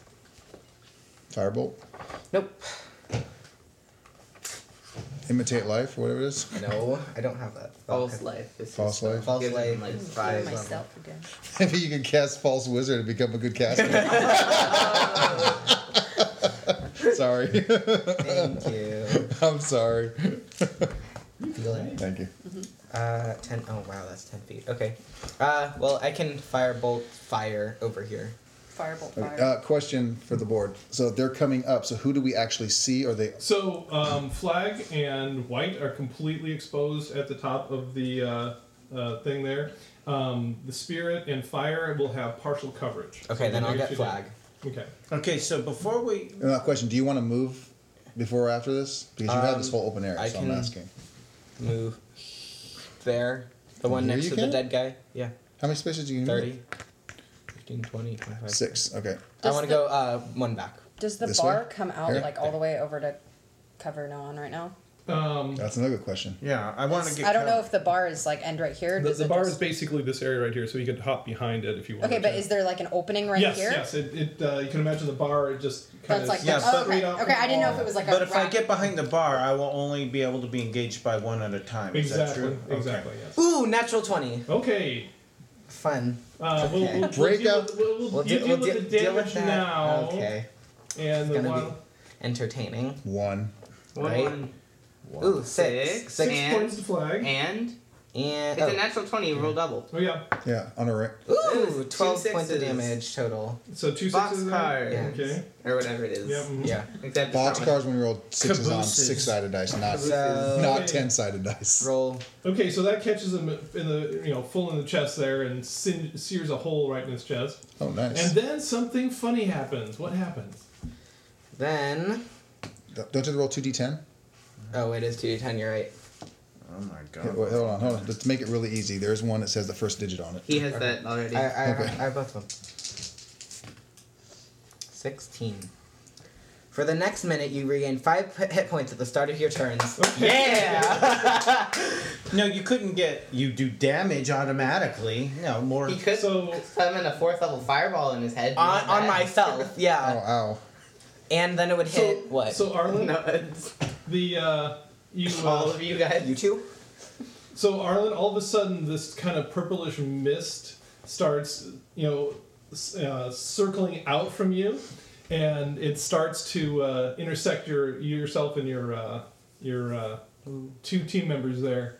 Firebolt, Nope. imitate life, or whatever it is. No, I don't have that. False Okay. life. Is False his- life? False gives him, life like is Heal five. myself again. Maybe you can cast false wizard and become a good caster. Sorry, Thank you. I'm sorry. Feel it? Thank you. Uh, ten. Oh wow, that's ten feet. Okay. Uh, well, I can firebolt fire over here. Firebolt Okay, fire. uh, question for the board. So they're coming up. So who do we actually see? Or they? So, um, flag and white are completely exposed at the top of the uh, uh, thing there. Um, the spirit and fire will have partial coverage. Okay, So then they I'll get get you flag. down. Okay. Okay, so before we. Uh, question: do you want to move before or after this? Because you have this Um, whole open area, I so can- I'm asking. Move there. The one Here next you to can? the dead guy. Yeah. How many spaces do you need? thirty. fifteen, twenty, twenty-five. Six. Okay. I Does want to the- go uh, one back. Does the this bar way? come out Here? like all the way over to cover no one right now? Um, That's another good question. Yeah, I want to get. I don't know covered. if the bar is like end right here. the Does the it bar just- is basically this area right here, so you could hop behind it if you want. Okay, but is there like an opening right yes, here? yes. It, it uh, you can imagine the bar. It just kind That's of like Yeah, the, but- oh, okay. straight up Okay, I didn't know if wall. it was like a. But if I rack. get behind the bar, I will only be able to be engaged by one at a time. Is that Exactly. true? Okay. Exactly. Yes. Ooh, natural twenty. Okay. Fun. Uh, we'll, Okay. we'll, we'll Break deal out- with, we'll, we'll, We'll you de- deal we'll with de- the deal damage with that. now. Okay. And the gonna one. be entertaining. One. Right? One. Ooh, six. Six. Six. Six And- points to flag. And And it's oh. a natural twenty. You roll double. Oh yeah. Yeah, on a ring. Ooh, Two twelve points of sixes. damage total. So two Box sixes. there? card. Yeah. Okay. Or whatever it is. Yep. mhm. Yeah. Except it's Box not cards when we roll sixes on Cabooses. six-sided dice, not So not Okay. ten-sided dice. roll. Okay, so that catches him in the you know full in the chest there and sin- sears a hole right in his chest. Oh, nice. And then something funny happens. What happens? Then. Don't you have to roll two d ten? Oh, it is two d ten. You're right. Oh my Here, god. wait, hold on, hold on. Let's make it really easy. There's one that says the first digit on it. He has that already. I I, Okay. I have both of them. Sixteen. For the next minute, you regain five p- hit points at the start of your turns. Yeah. No, you couldn't get. You do damage automatically. No, more. He could So- summon a fourth level fireball in his head. on Not on bad. myself. Oh, Yeah. ow. And then it would So, hit what? So Arlen, No, it's the uh, you all uh, of you guys. you two? so Arlen, all of a sudden, this kind of purplish mist starts, you know, s- uh, circling out from you, and it starts to uh, intersect your yourself and your uh, your uh, two team members there.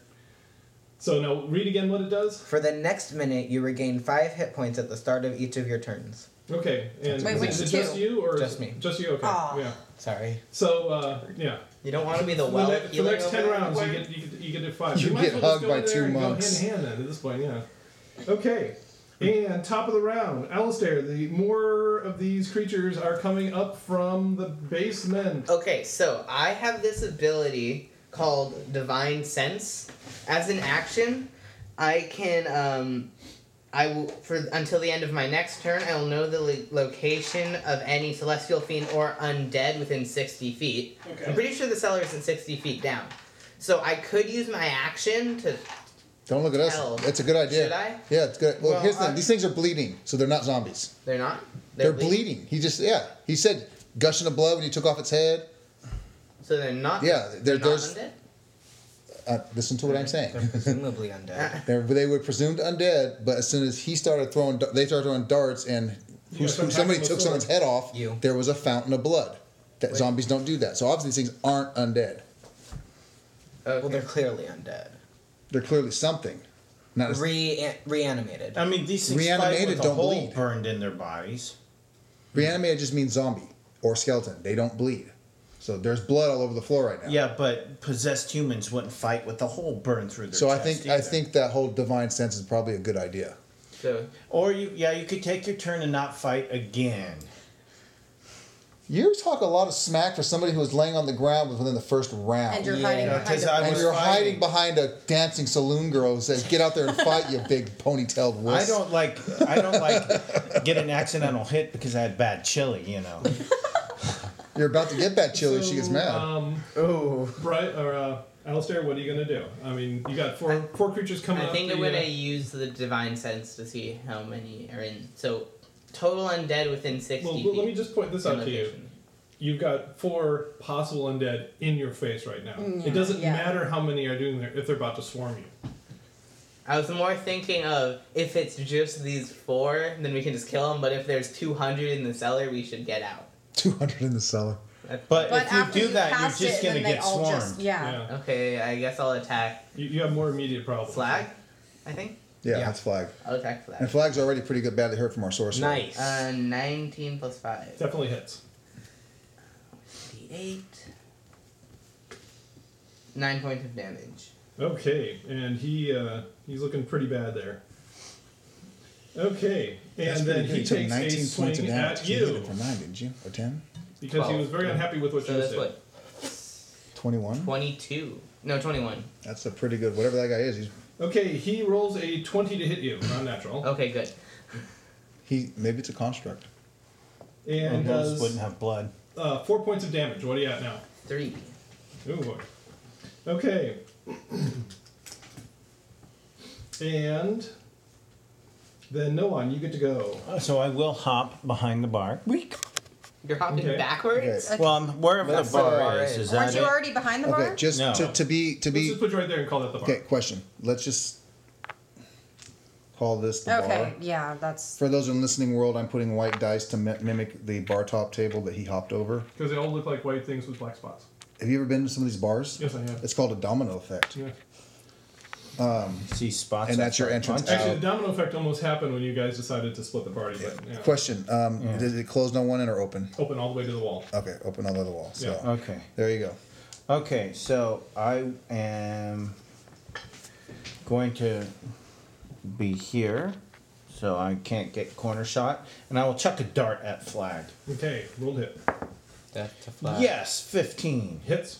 So now, read again what it does. For the next minute, you regain five hit points at the start of each of your turns. Okay, and Wait, is, which it two? just you or Just me. Just you. Okay. Aw. Yeah. Sorry. So uh, yeah. You don't want to be the For the, well ne- for the healer next ten over rounds, you there? get, you get you get to five. You You might get as well just hugged go by in there two and monks. Go hand in hand then at this point, yeah. Okay, and top of the round, Alistair. The more of these creatures are coming up from the basement. Okay, so I have this ability called Divine Sense. As an action, I can um, I will for until the end of my next turn. I will know the lo- location of any celestial fiend or undead within sixty feet. Okay. I'm pretty sure the cellar isn't sixty feet down, so I could use my action to. Don't look at us. Hell. It's a good idea. Should I? Yeah, it's good. Well, Well, here's the I- thing. These things are bleeding, so they're not zombies. They're not. They're, bleeding? bleeding. He just, yeah. He said gushing of blood when he took off its head. So they're not. Yeah, they're there- not there's- undead. Uh, listen to what I'm saying. They're presumably undead. They're, they were presumed undead, but as soon as he started throwing, da- they started throwing darts, and You who's, got who, somebody attack took with someone's sword. head off. You. There was a fountain of blood. That Wait. zombies don't do that. So obviously these things aren't undead. Okay. Well, they're clearly undead. They're clearly something. Not as, Re reanimated. I mean, these things Reanimated fight with a don't hole bleed. burned in their bodies. reanimated just means zombie or skeleton. They don't bleed. So there's blood all over the floor right now. Yeah, but possessed humans wouldn't fight with a hole burned through their So I chest think I either. think that whole divine sense is probably a good idea. So Or you, yeah, you could take your turn and not fight again. You talk a lot of smack for somebody who was laying on the ground within the first round. And you're Yeah, hiding behind because a I And was you're fighting. hiding behind a dancing saloon girl who says, "Get out there and fight, you big ponytailed wuss." I don't like I don't like get an accidental hit because I had bad chili, you know. You're about to get that chili. So, she gets mad. Um, Ooh. Bright or uh, Alistair, what are you gonna do? I mean, you got four four creatures coming I up. think the, I'm gonna uh, use the divine sense to see how many are in. So total undead within sixty Well, feet. let me just point this in out to you. location. You've got four possible undead in your face right now. It doesn't yeah. matter how many are doing there if they're about to swarm you. I was more thinking of if it's just these four, then we can just kill them. But if there's two hundred in the cellar, we should get out. Two hundred in the cellar. But, But if you after do you that, cast you're just it, gonna then they get all swarmed. just yeah. Yeah. Okay, I guess I'll attack You, you have more immediate problems. flag. I think Yeah, Yeah. that's flag. I'll attack And flag. flag's already pretty good, badly hurt from our sorcerer. Nice. Uh, nineteen plus five. Definitely hits. D eight. Nine points of damage. Okay, and he uh, he's looking pretty bad there. Okay, and That's then pretty good. he You took takes a nineteen points of swing damage. at You hit you it for nine, didn't you? Or ten? because he twelve. was very unhappy with what So you that's did. what Twenty-one. twenty-two. No, twenty-one. That's a pretty good. Whatever that guy is, he's Okay, he rolls a twenty to hit you, not natural, Okay, good. he. Maybe it's a construct. and And those does wouldn't have blood. uh, four points of damage. What are you at now? Three. Oh boy. Okay. And then no one, you get to go. Uh, So I will hop behind the bar. Weak. You're hopping Okay. backwards? Okay. Well, I'm wherever That's the bar the bar is. is. Is that Aren't you it? already behind the bar? Okay, just No. to, to be to Let's be. just put you right there and call that the bar. Okay, question. Let's just call this the Okay, bar. yeah, that's For those in the listening world, I'm putting white dice to mi- mimic the bar top table that he hopped over. Because they all look like white things with black spots. Have you ever been to some of these bars? Yes, I have. It's called a domino effect. Yeah. See spots. And that's your outside entrance punch. Actually, out. the domino effect almost happened when you guys decided to split the party, but yeah. Question: um, Yeah. Did it close on one end or open? Open all the way to the wall. Okay, open all the other wall. So Yeah. Okay. there you go. Okay, so I am going to be here, so I can't get corner shot, and I will chuck a dart at flag. Okay, roll hit. Death to flash. Yes, fifteen. Hits.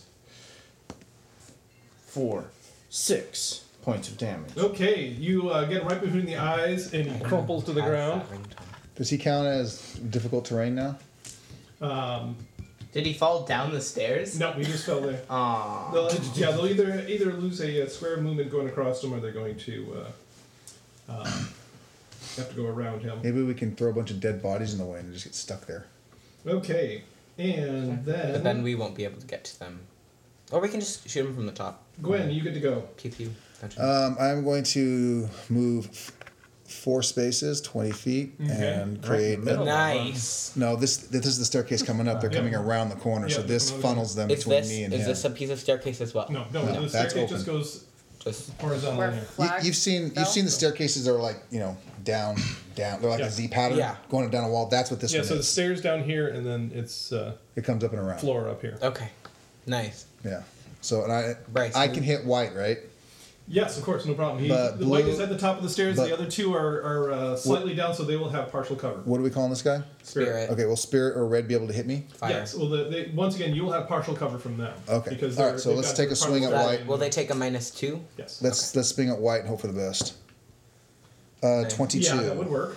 Four, six points of damage. Okay, you uh, get him right between the eyes, and he crumples to the Has ground. that ringtone. Does he count as difficult terrain now? Um, Did he fall down the stairs? no, he just fell there. Aww. They'll, yeah, they'll either either lose a, uh square movement going across them, or they're going to uh, um, have to go around him. Maybe we can throw a bunch of dead bodies in the way and just get stuck there. Okay, and then, But then we won't be able to get to them. Or we can just shoot them from the top. Gwen, you get to go. Pew pew. Don't you? Um, I'm going to move f- four spaces, twenty feet, Okay. and Right create. in the middle. Nice. No, this this is the staircase coming up. They're Yeah. coming around the corner, so Yeah, this they're coming funnels them Is between this me and is him. this a piece of staircase as well? No, no, No, the that's staircase just open. goes Just horizontal Where here. You, flag you've seen fell? you've seen the staircases that are like you know down down. They're like Yeah. a Z pattern Yeah. going down a wall. That's what this Yeah, one so the is. stairs down here, and then it's uh, It comes up and around. floor up here. okay. Nice. Yeah. So and I Bryce, I you- can hit white, right? Yes, of course, no problem. He, But the white blue- is at the top of the stairs. but- The other two are, are uh, slightly down, so they will have partial cover. What are we calling this guy? Spirit. Okay. Will spirit or red be able to hit me? Fire. Yes. Well, the, they, once again, you'll have partial cover from them. Okay. Because All they're- right, so they've let's got take their a swing at partial white. cover. Will they take a minus two? Yes. Let's let's swing at white and hope for the best. Uh, Okay. twenty-two. Yeah, that would work.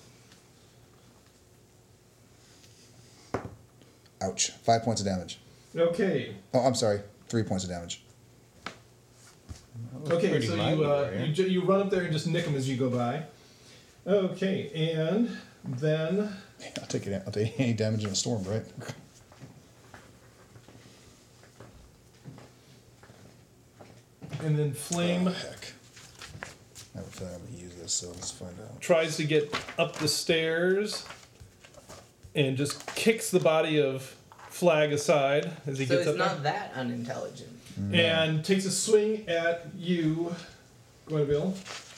Ouch. Five points of damage. Okay. Oh, I'm sorry. Three points of damage. Okay, Pretty so mighty you, uh, warrior. you ju- you run up there and just nick them as you go by. Okay, and then I'll take it. I'll take any damage in a storm, right? and then Flame Oh, heck. I have a feeling I'm gonna use this, so let's find out. tries to get up the stairs and just kicks the body of Flag aside as he So gets it's up not that unintelligent. there. And takes a swing at you, Gwenville.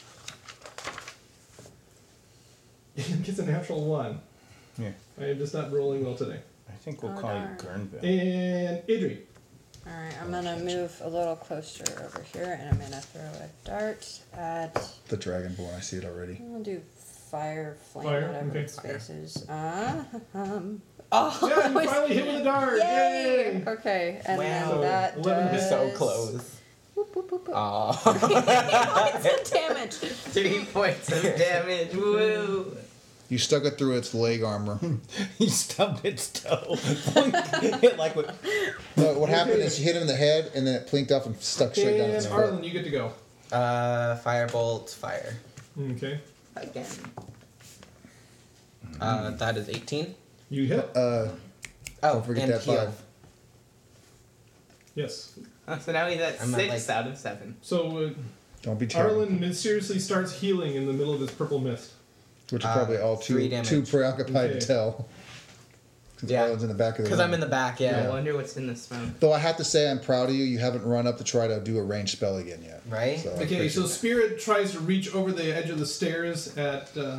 And gets a natural one. Yeah. I am just not rolling well today. I think we'll Oh, call darn. you Gurnville. And Idri. Alright, I'm gonna move a little closer over here and I'm gonna throw a dart at. The Dragonborn, I see it already. I'll do fire, flame, Fire, whatever okay. its spaces. Uh, um, oh, Yeah, you it's- finally hit with a dart! Yay! Yay! Okay, and Wow. then that eleven does... hits. So close. Whoop, whoop, whoop, whoop. Aw. Points of damage. Three points of damage. Woo! You stuck it through its leg armor. He stubbed its toe. Hit like what? No, what happened is you hit him in the head, and then it plinked up and stuck straight down And his foot. Arlen, you get to go. Uh, firebolt, fire. Okay. Again. Uh, that is eighteen. You hit. Uh, Oh, Don't forget and that heal. five. Yes. Oh, so now he's at I'm at, six like- out of seven. So uh, don't be terrible. Arlen mysteriously starts healing in the middle of this purple mist. Which are Uh, probably all three too damage. too preoccupied Okay. to tell. Because Yeah. Arlen's in the back of the Because room. I'm in the back, I yeah. wonder what's in the smoke. Though I have to say, I'm proud of you. You haven't run up to try to do a ranged spell again yet. Right? So I Okay, appreciate so that. Spirit tries to reach over the edge of the stairs at uh,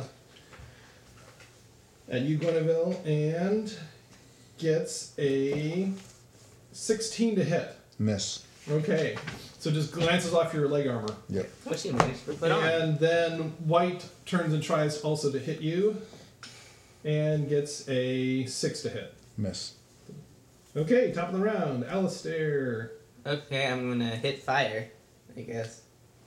at you, Gwenville, and gets a sixteen to hit. Miss. Okay, so just glances off your leg armor. Yep. What she managed to put on. And then White turns and tries also to hit you, and gets a six to hit. Miss. Okay, top of the round, Alistair. Okay, I'm gonna hit fire, I guess.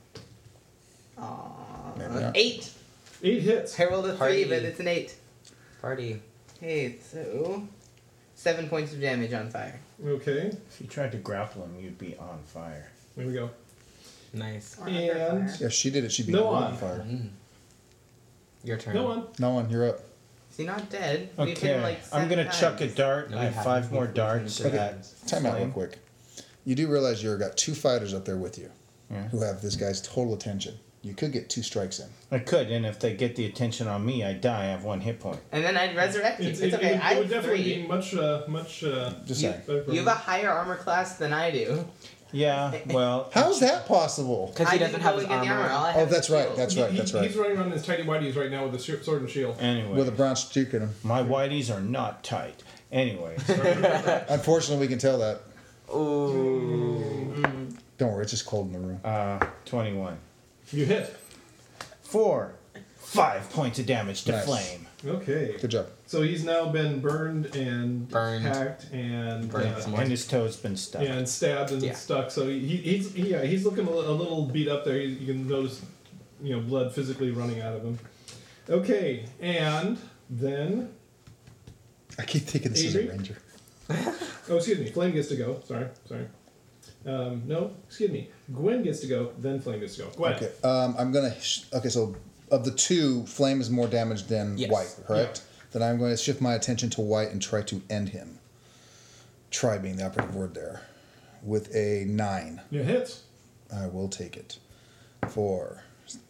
Maybe Aww. not. Eight! Eight hits. I rolled a three, Party. but it's an eight. Party. Okay, so seven points of damage on fire. Okay, If you tried to grapple him, you'd be on fire. there we go. Nice. Or under And- fire. Yeah, she did it. She'd be No on on. fire. Mm. Your turn. No one. No one, you're up. Is he not dead? We've hit him Okay, like I'm seven gonna chuck a times. dart. No, I we have haven't. five more We've darts. been at Time out real flame. quick. You do realize you've got two fighters up there with you Yeah. who have this guy's total attention. You could get two strikes in. I could, and if they get the attention on me, I die. I have one hit point. And then I'd resurrect you. It's, It's, it, okay. it, I it would have definitely three. be much, uh, much. Uh, Just You- saying. better for You have me. a higher armor class than I do. Yeah, well. How's that possible? Because I he didn't doesn't have go his and get the armor. All I Oh, have that's is right. shield. That's He- right. he- That's right. He's running around in his tighty whities right now with a sh- sword and shield. Anyway, With a brown streak in him. my whiteys are not tight. Anyway, Unfortunately, we can tell that. Ooh. Don't worry, it's just cold in the room. uh, twenty-one. You hit. Four, five points of damage to Nice. Flame. Okay. Good job. So he's now been burned and Burned. hacked and Burned uh, some more. And his toe's been stuck. and stabbed and Yeah. stuck. So he, he's he, yeah he's looking a li- a little beat up there. You can notice, you know, blood physically running out of him. Okay, and then I keep thinking this is a Adri? ranger. oh excuse me, Flame gets to go. Sorry, sorry. Um, no, excuse me. Gwen gets to go. Then Flame gets to go. Gwen. Okay. Um, I'm gonna. Sh- okay, so of the two, Flame is more damaged than Yes. White, correct? Then I'm going to shift my attention to White and try to end him. Try being the operative word there, with a nine. Yeah, hits. I will take it for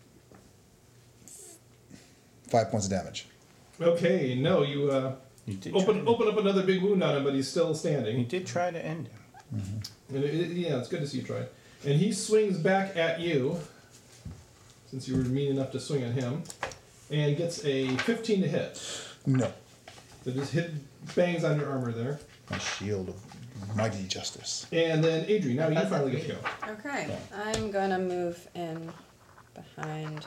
five points of damage. Okay, no, you uh, You did open try, open up another big wound on him, but he's still you standing. did try to end him. And it, it- yeah, it's good to see you try. And he swings back at you, since you were mean enough to swing at him, and gets a fifteen to hit. No. So just hit bangs on your armor there. My shield of mighty justice. And then Adri, now you finally get to go. Okay, I'm gonna move in behind.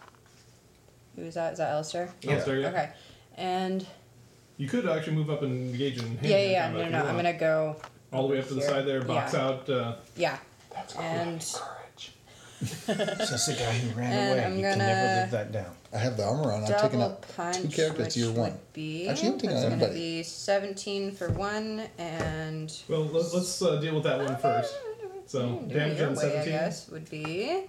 Who is that? Is that Alistair? Yeah. Alistair, yeah. Okay, and You could actually move up and engage in hand yeah, yeah, yeah. combat no, if no, you I'm want. gonna go. all the way up to the here. side there, box Yeah. out. Uh, Yeah, and It's just the guy who ran And away. I'm you can never gonna- live that down. I have the armor on. I've taken double up punch, two characters which to your one. would be Actually, I'm taking that's on gonna everybody. be seventeen for one, and well, let's, let's uh, deal with that one first. So do it damage your on way, I seventeen. guess would be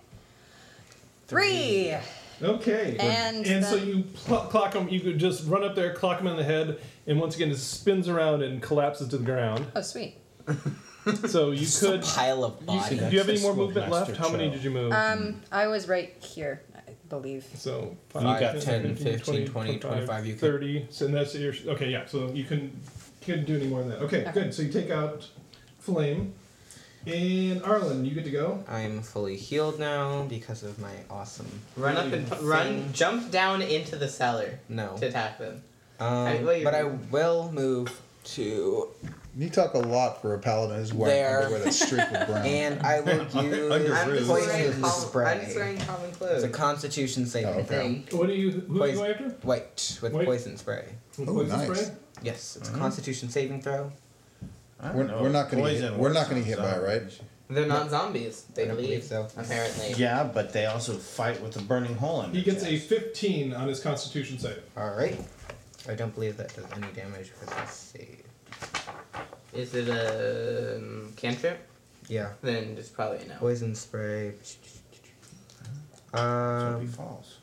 three. Okay. And and so then- you pl- clock him. You could just run up there, clock him in the head, and once again it spins around and collapses to the ground. Oh, sweet. So you Just could. a pile of You, bodies. do you have any That's more the movement left? Master How many Cho. did you move? Um, I was right here, I believe. so You got ten, fifteen, twenty, twenty-five, you can- thirty. So that's your. Okay, yeah. So you can couldn't do any more than that. Okay, Okay. good. So you take out Flame, and Arlen, you get to go. I'm fully healed now because of my awesome. Run up and pu- run, jump down into the cellar No. to attack them. Um, I- well, you're- but I will move to, You talk a lot for a paladin who's wearing There. underwear that's streaked with brown. and I will use I'm just wearing poison common, I'm spray. just wearing common It's clothes. a Constitution saving Oh, I okay. throw. think. What do you? Who are you Poison. going after? White with White? poison spray. With Oh, poison nice. spray? Yes, it's a Mm. Constitution saving throw. I don't We're- know we're if not gonna get- poison we're not works gonna on get by it, right? zombies. They're not zombies. They I don't bleed. believe so. Apparently. Yeah, but they also fight with a burning hole in He their gets a chest. fifteen on his Constitution save. All right. I don't believe that does any damage for this save. Is it a um, cantrip? Yeah. Then it's probably a no. Poison spray. So he Um, falls.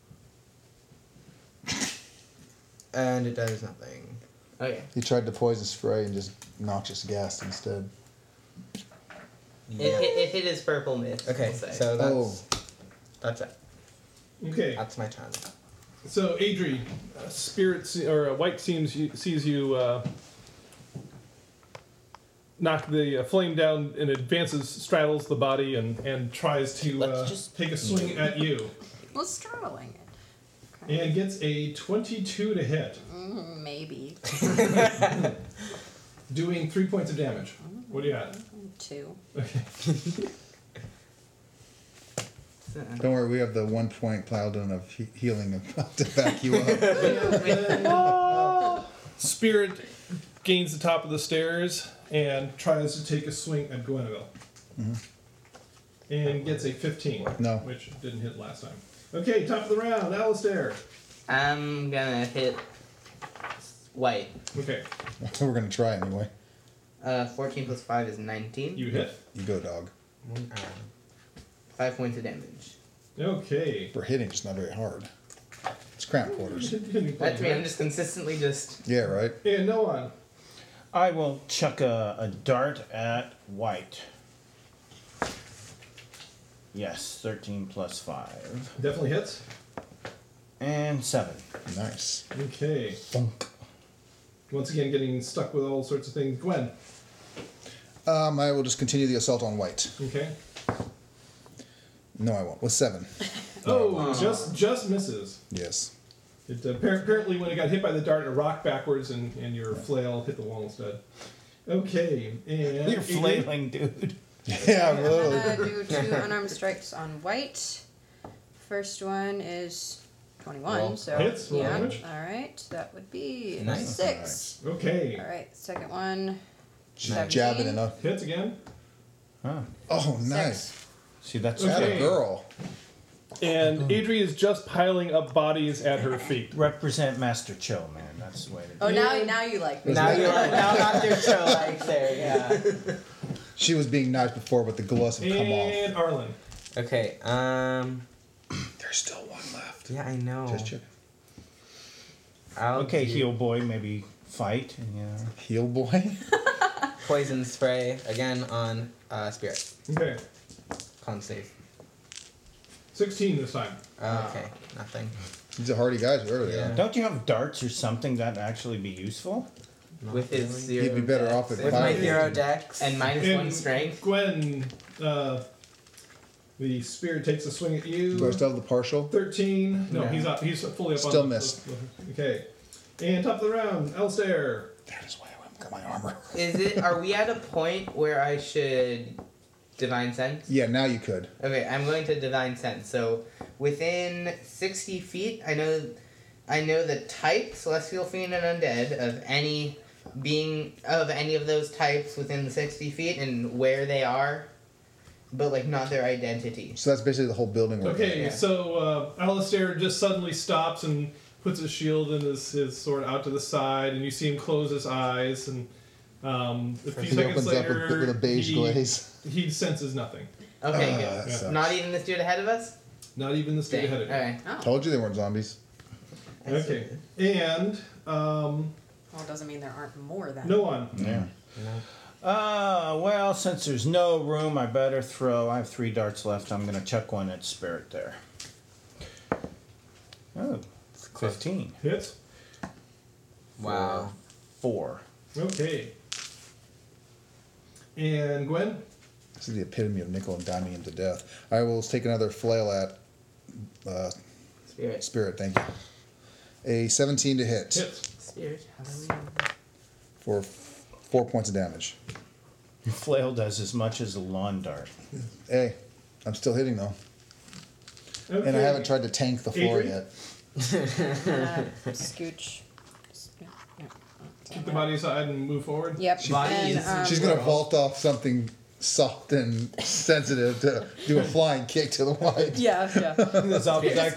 and it does nothing. Okay. He tried to poison spray and just noxious gas instead. It, Yeah. hit, it hit his purple mist. Okay, we'll say. so that's Oh. that's it. Okay. That's my turn. So Adri, uh, spirit se- or uh, White seems you, sees you uh, knock the uh, flame down and advances, straddles the body, and and tries to Let's uh, just- take a swing at you, Well, straddling it. Okay. and gets a twenty-two to hit, Mm, maybe doing three points of damage. What do you got? two. Okay. So- Don't worry, we have the one point paladin of he- healing about to back you up. Spirit gains the top of the stairs and tries to take a swing at Gwenville. And gets a fifteen. No. Which didn't hit last time. Okay, top of the round, Alistair. I'm gonna hit White. Okay, We're gonna try anyway. Uh, fourteen plus five is nineteen. you hit. You go, dog. One arm. Five points of damage. Okay. We're hitting, just not very hard. It's cramped quarters. That's me. I'm just consistently just. Yeah, right. And no one. I will chuck a, a dart at White. Yes, thirteen plus five. Definitely hits. And seven. Nice. Okay. Bonk. Once again, getting stuck with all sorts of things. Gwen. Um, I will just continue the assault on White. Okay. No, I won't. With seven. Oh, just just misses. Yes. It, uh, appar- apparently, when it got hit by the dart, it rocked backwards, and, and your flail hit the wall instead. Okay, and You're flailing, dude. Yeah, I'm literally. gonna do two unarmed strikes on White. First one is twenty-one. Roll. So Hits, roll yeah. damage. All right, that would be Nice. six. Okay. All right, second one. She's Seventeen. jabbing it up. Hits again. Huh. Oh, Six. nice. See, that's That Okay. a girl. And Adri is just piling up bodies at her feet. represent Master Cho, man. That's the way to do Oh, it. now now you like me. Now you're like, now Master Cho likes there, yeah. She was being nice before, but the gloves have come off. And Arlen. Okay, um, There's still one left. yeah, I know. Just checking. I'll Okay, do heel boy, maybe fight. And, yeah. Heel boy. Poison spray again on uh, Spirit. Okay. Con save. sixteen this time. Uh, okay, nothing. These are hardy guys, whoever they Yeah. are. Don't you have darts or something that actually be useful? Not With his really. zero You'd be better off dex with With my Fire. zero dex. and minus And one strength. Gwen, uh, the spear takes a swing at you. Do I still have the partial? Thirteen. No, No. he's up. He's fully up. Still on the, missed. Okay. And top of the round, Elstair. That is why I went and got my armor. Is it? Are we at a point where I should divine sense? Yeah, now you could. Okay, I'm going to divine sense. So within sixty feet, I know, I know the type celestial fiend and undead of any being of any of those types within the sixty feet and where they are, but like not their identity. So that's basically the whole building. we're Okay, Yeah. so uh, Alistair just suddenly stops and puts his shield and his, his sword out to the side, and you see him close his eyes, and um, a few He seconds opens up later, with, with a beige he, glaze. he senses nothing. Okay, Uh, good. that sucks. Not even the dude ahead of us. Not even the state ahead of you. Okay. Oh, Told you they weren't zombies. Okay, and um, well, it doesn't mean there aren't more then. no one. Yeah. Uh, well, since there's no room, I better throw. I have three darts left. I'm gonna chuck one at Spirit there. Oh, fifteen. Hits. Wow. Four. Okay. And Gwen. This is the epitome of nickel and diming him to death. I will take another flail at uh, Spirit. Spirit. Thank you. A seventeen to hit Hits. Spirit. Halloween. for f- four points of damage. Your flail does as much as a lawn dart. Hey, I'm still hitting though, Okay. and I haven't tried to tank the floor Adrian? yet. Uh, scooch. Yeah, yeah. Keep the body aside and move forward. Yep. Body and, is- um, She's gonna vault off something soft and sensitive to do a flying kick to the wide. Yeah, yeah. The zombie's like,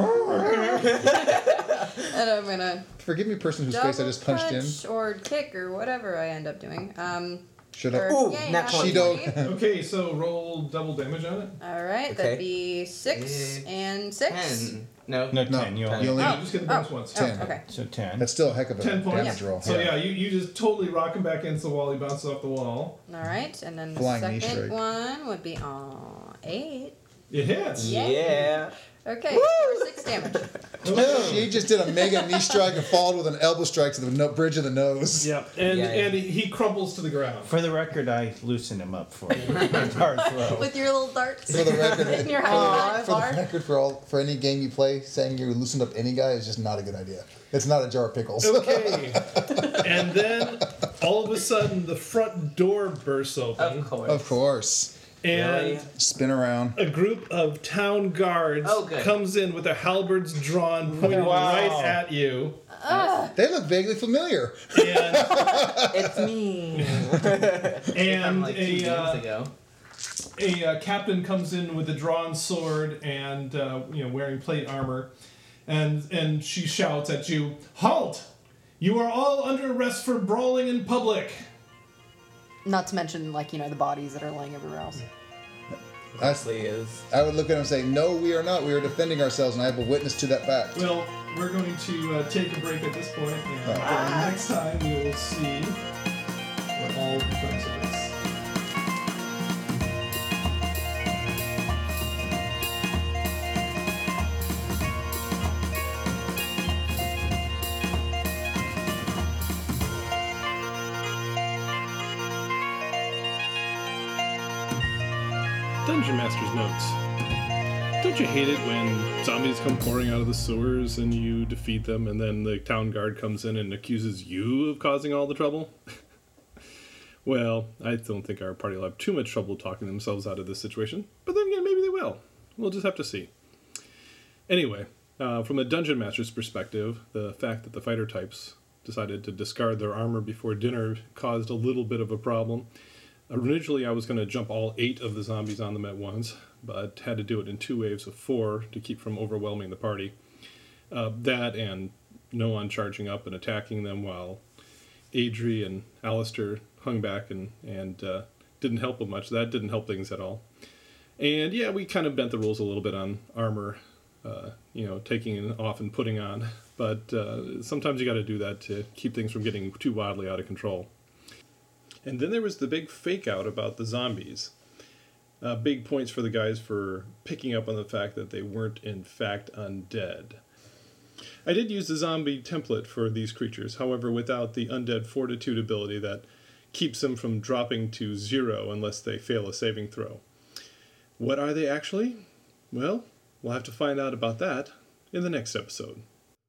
And I'm gonna Forgive me, person whose double face I just punched in. punch or kick or whatever I end up doing. Um, Should or, I? Ooh, yeah, nat yeah, She twenty. don't. Okay, so roll double damage on it. All right, Okay. that'd be six Six, and six. Ten. No. no, No, ten. You you only, only- You Oh, just get the oh, bonus once. oh, Ten. okay. so ten. That's still a heck of a Ten points. damage roll. So yeah, you, you just totally rock him back against the wall. He bounces off the wall. All right, and then the Flying knee second strike. one would be on eight. It hits. Yeah. Yeah. Okay, for six damage. She just did a mega knee strike and followed with an elbow strike to the no- bridge of the nose. Yep. And Yeah, yeah. and he, he crumples to the ground. For the record, I loosen him up for you. Dart throw. With your little darts For the record, in your for, high the, for bar. the record, for all for any game you play, saying you loosened up any guy is just not a good idea. It's not a jar of pickles. Okay. And then all of a sudden the front door bursts open. Of course. Of course. And Really? Spin around. a group of town guards Oh, good. comes in with their halberds drawn, pointed Wow. right at you. They look vaguely familiar. And It's me. From and like two a games uh, ago. a uh, captain comes in with a drawn sword and uh, you know wearing plate armor, and and she shouts at you, "Halt! You are all under arrest for brawling in public." Not to mention, like, you know, the bodies that are laying everywhere else. I, is. I would look at him and say, "No, we are not. We are defending ourselves, and I have a witness to that fact." Well, we're going to uh, take a break at this point, and uh, next time we will see what all becomes of this. Dungeon Master's notes. Don't you hate it when zombies come pouring out of the sewers and you defeat them, and then the town guard comes in and accuses you of causing all the trouble? Well, I don't think our party will have too much trouble talking themselves out of this situation, but then again, maybe they will. We'll just have to see. Anyway, Uh, from a dungeon master's perspective, the fact that the fighter types decided to discard their armor before dinner caused a little bit of a problem. Originally, I was going to jump all eight of the zombies on them at once, but had to do it in two waves of four to keep from overwhelming the party. Uh, that and no one charging up and attacking them while Adri and Alistair hung back and, and uh, didn't help them much. That didn't help things at all. And yeah, we kind of bent the rules a little bit on armor, uh, you know, taking it off and putting on. But uh, sometimes you got to do that to keep things from getting too wildly out of control. And then there was the big fake out about the zombies. Uh, big points for the guys for picking up on the fact that they weren't in fact undead. I did use the zombie template for these creatures, however, without the undead fortitude ability that keeps them from dropping to zero unless they fail a saving throw. What are they actually? Well, we'll have to find out about that in the next episode.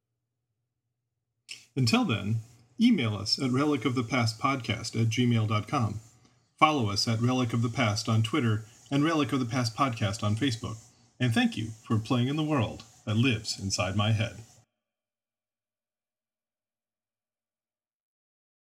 Until then, email us at relicofthepastpodcast at gmail dot com. Follow us at Relic of the Past on Twitter and Relic of the Past Podcast on Facebook. And thank you for playing in the world that lives inside my head.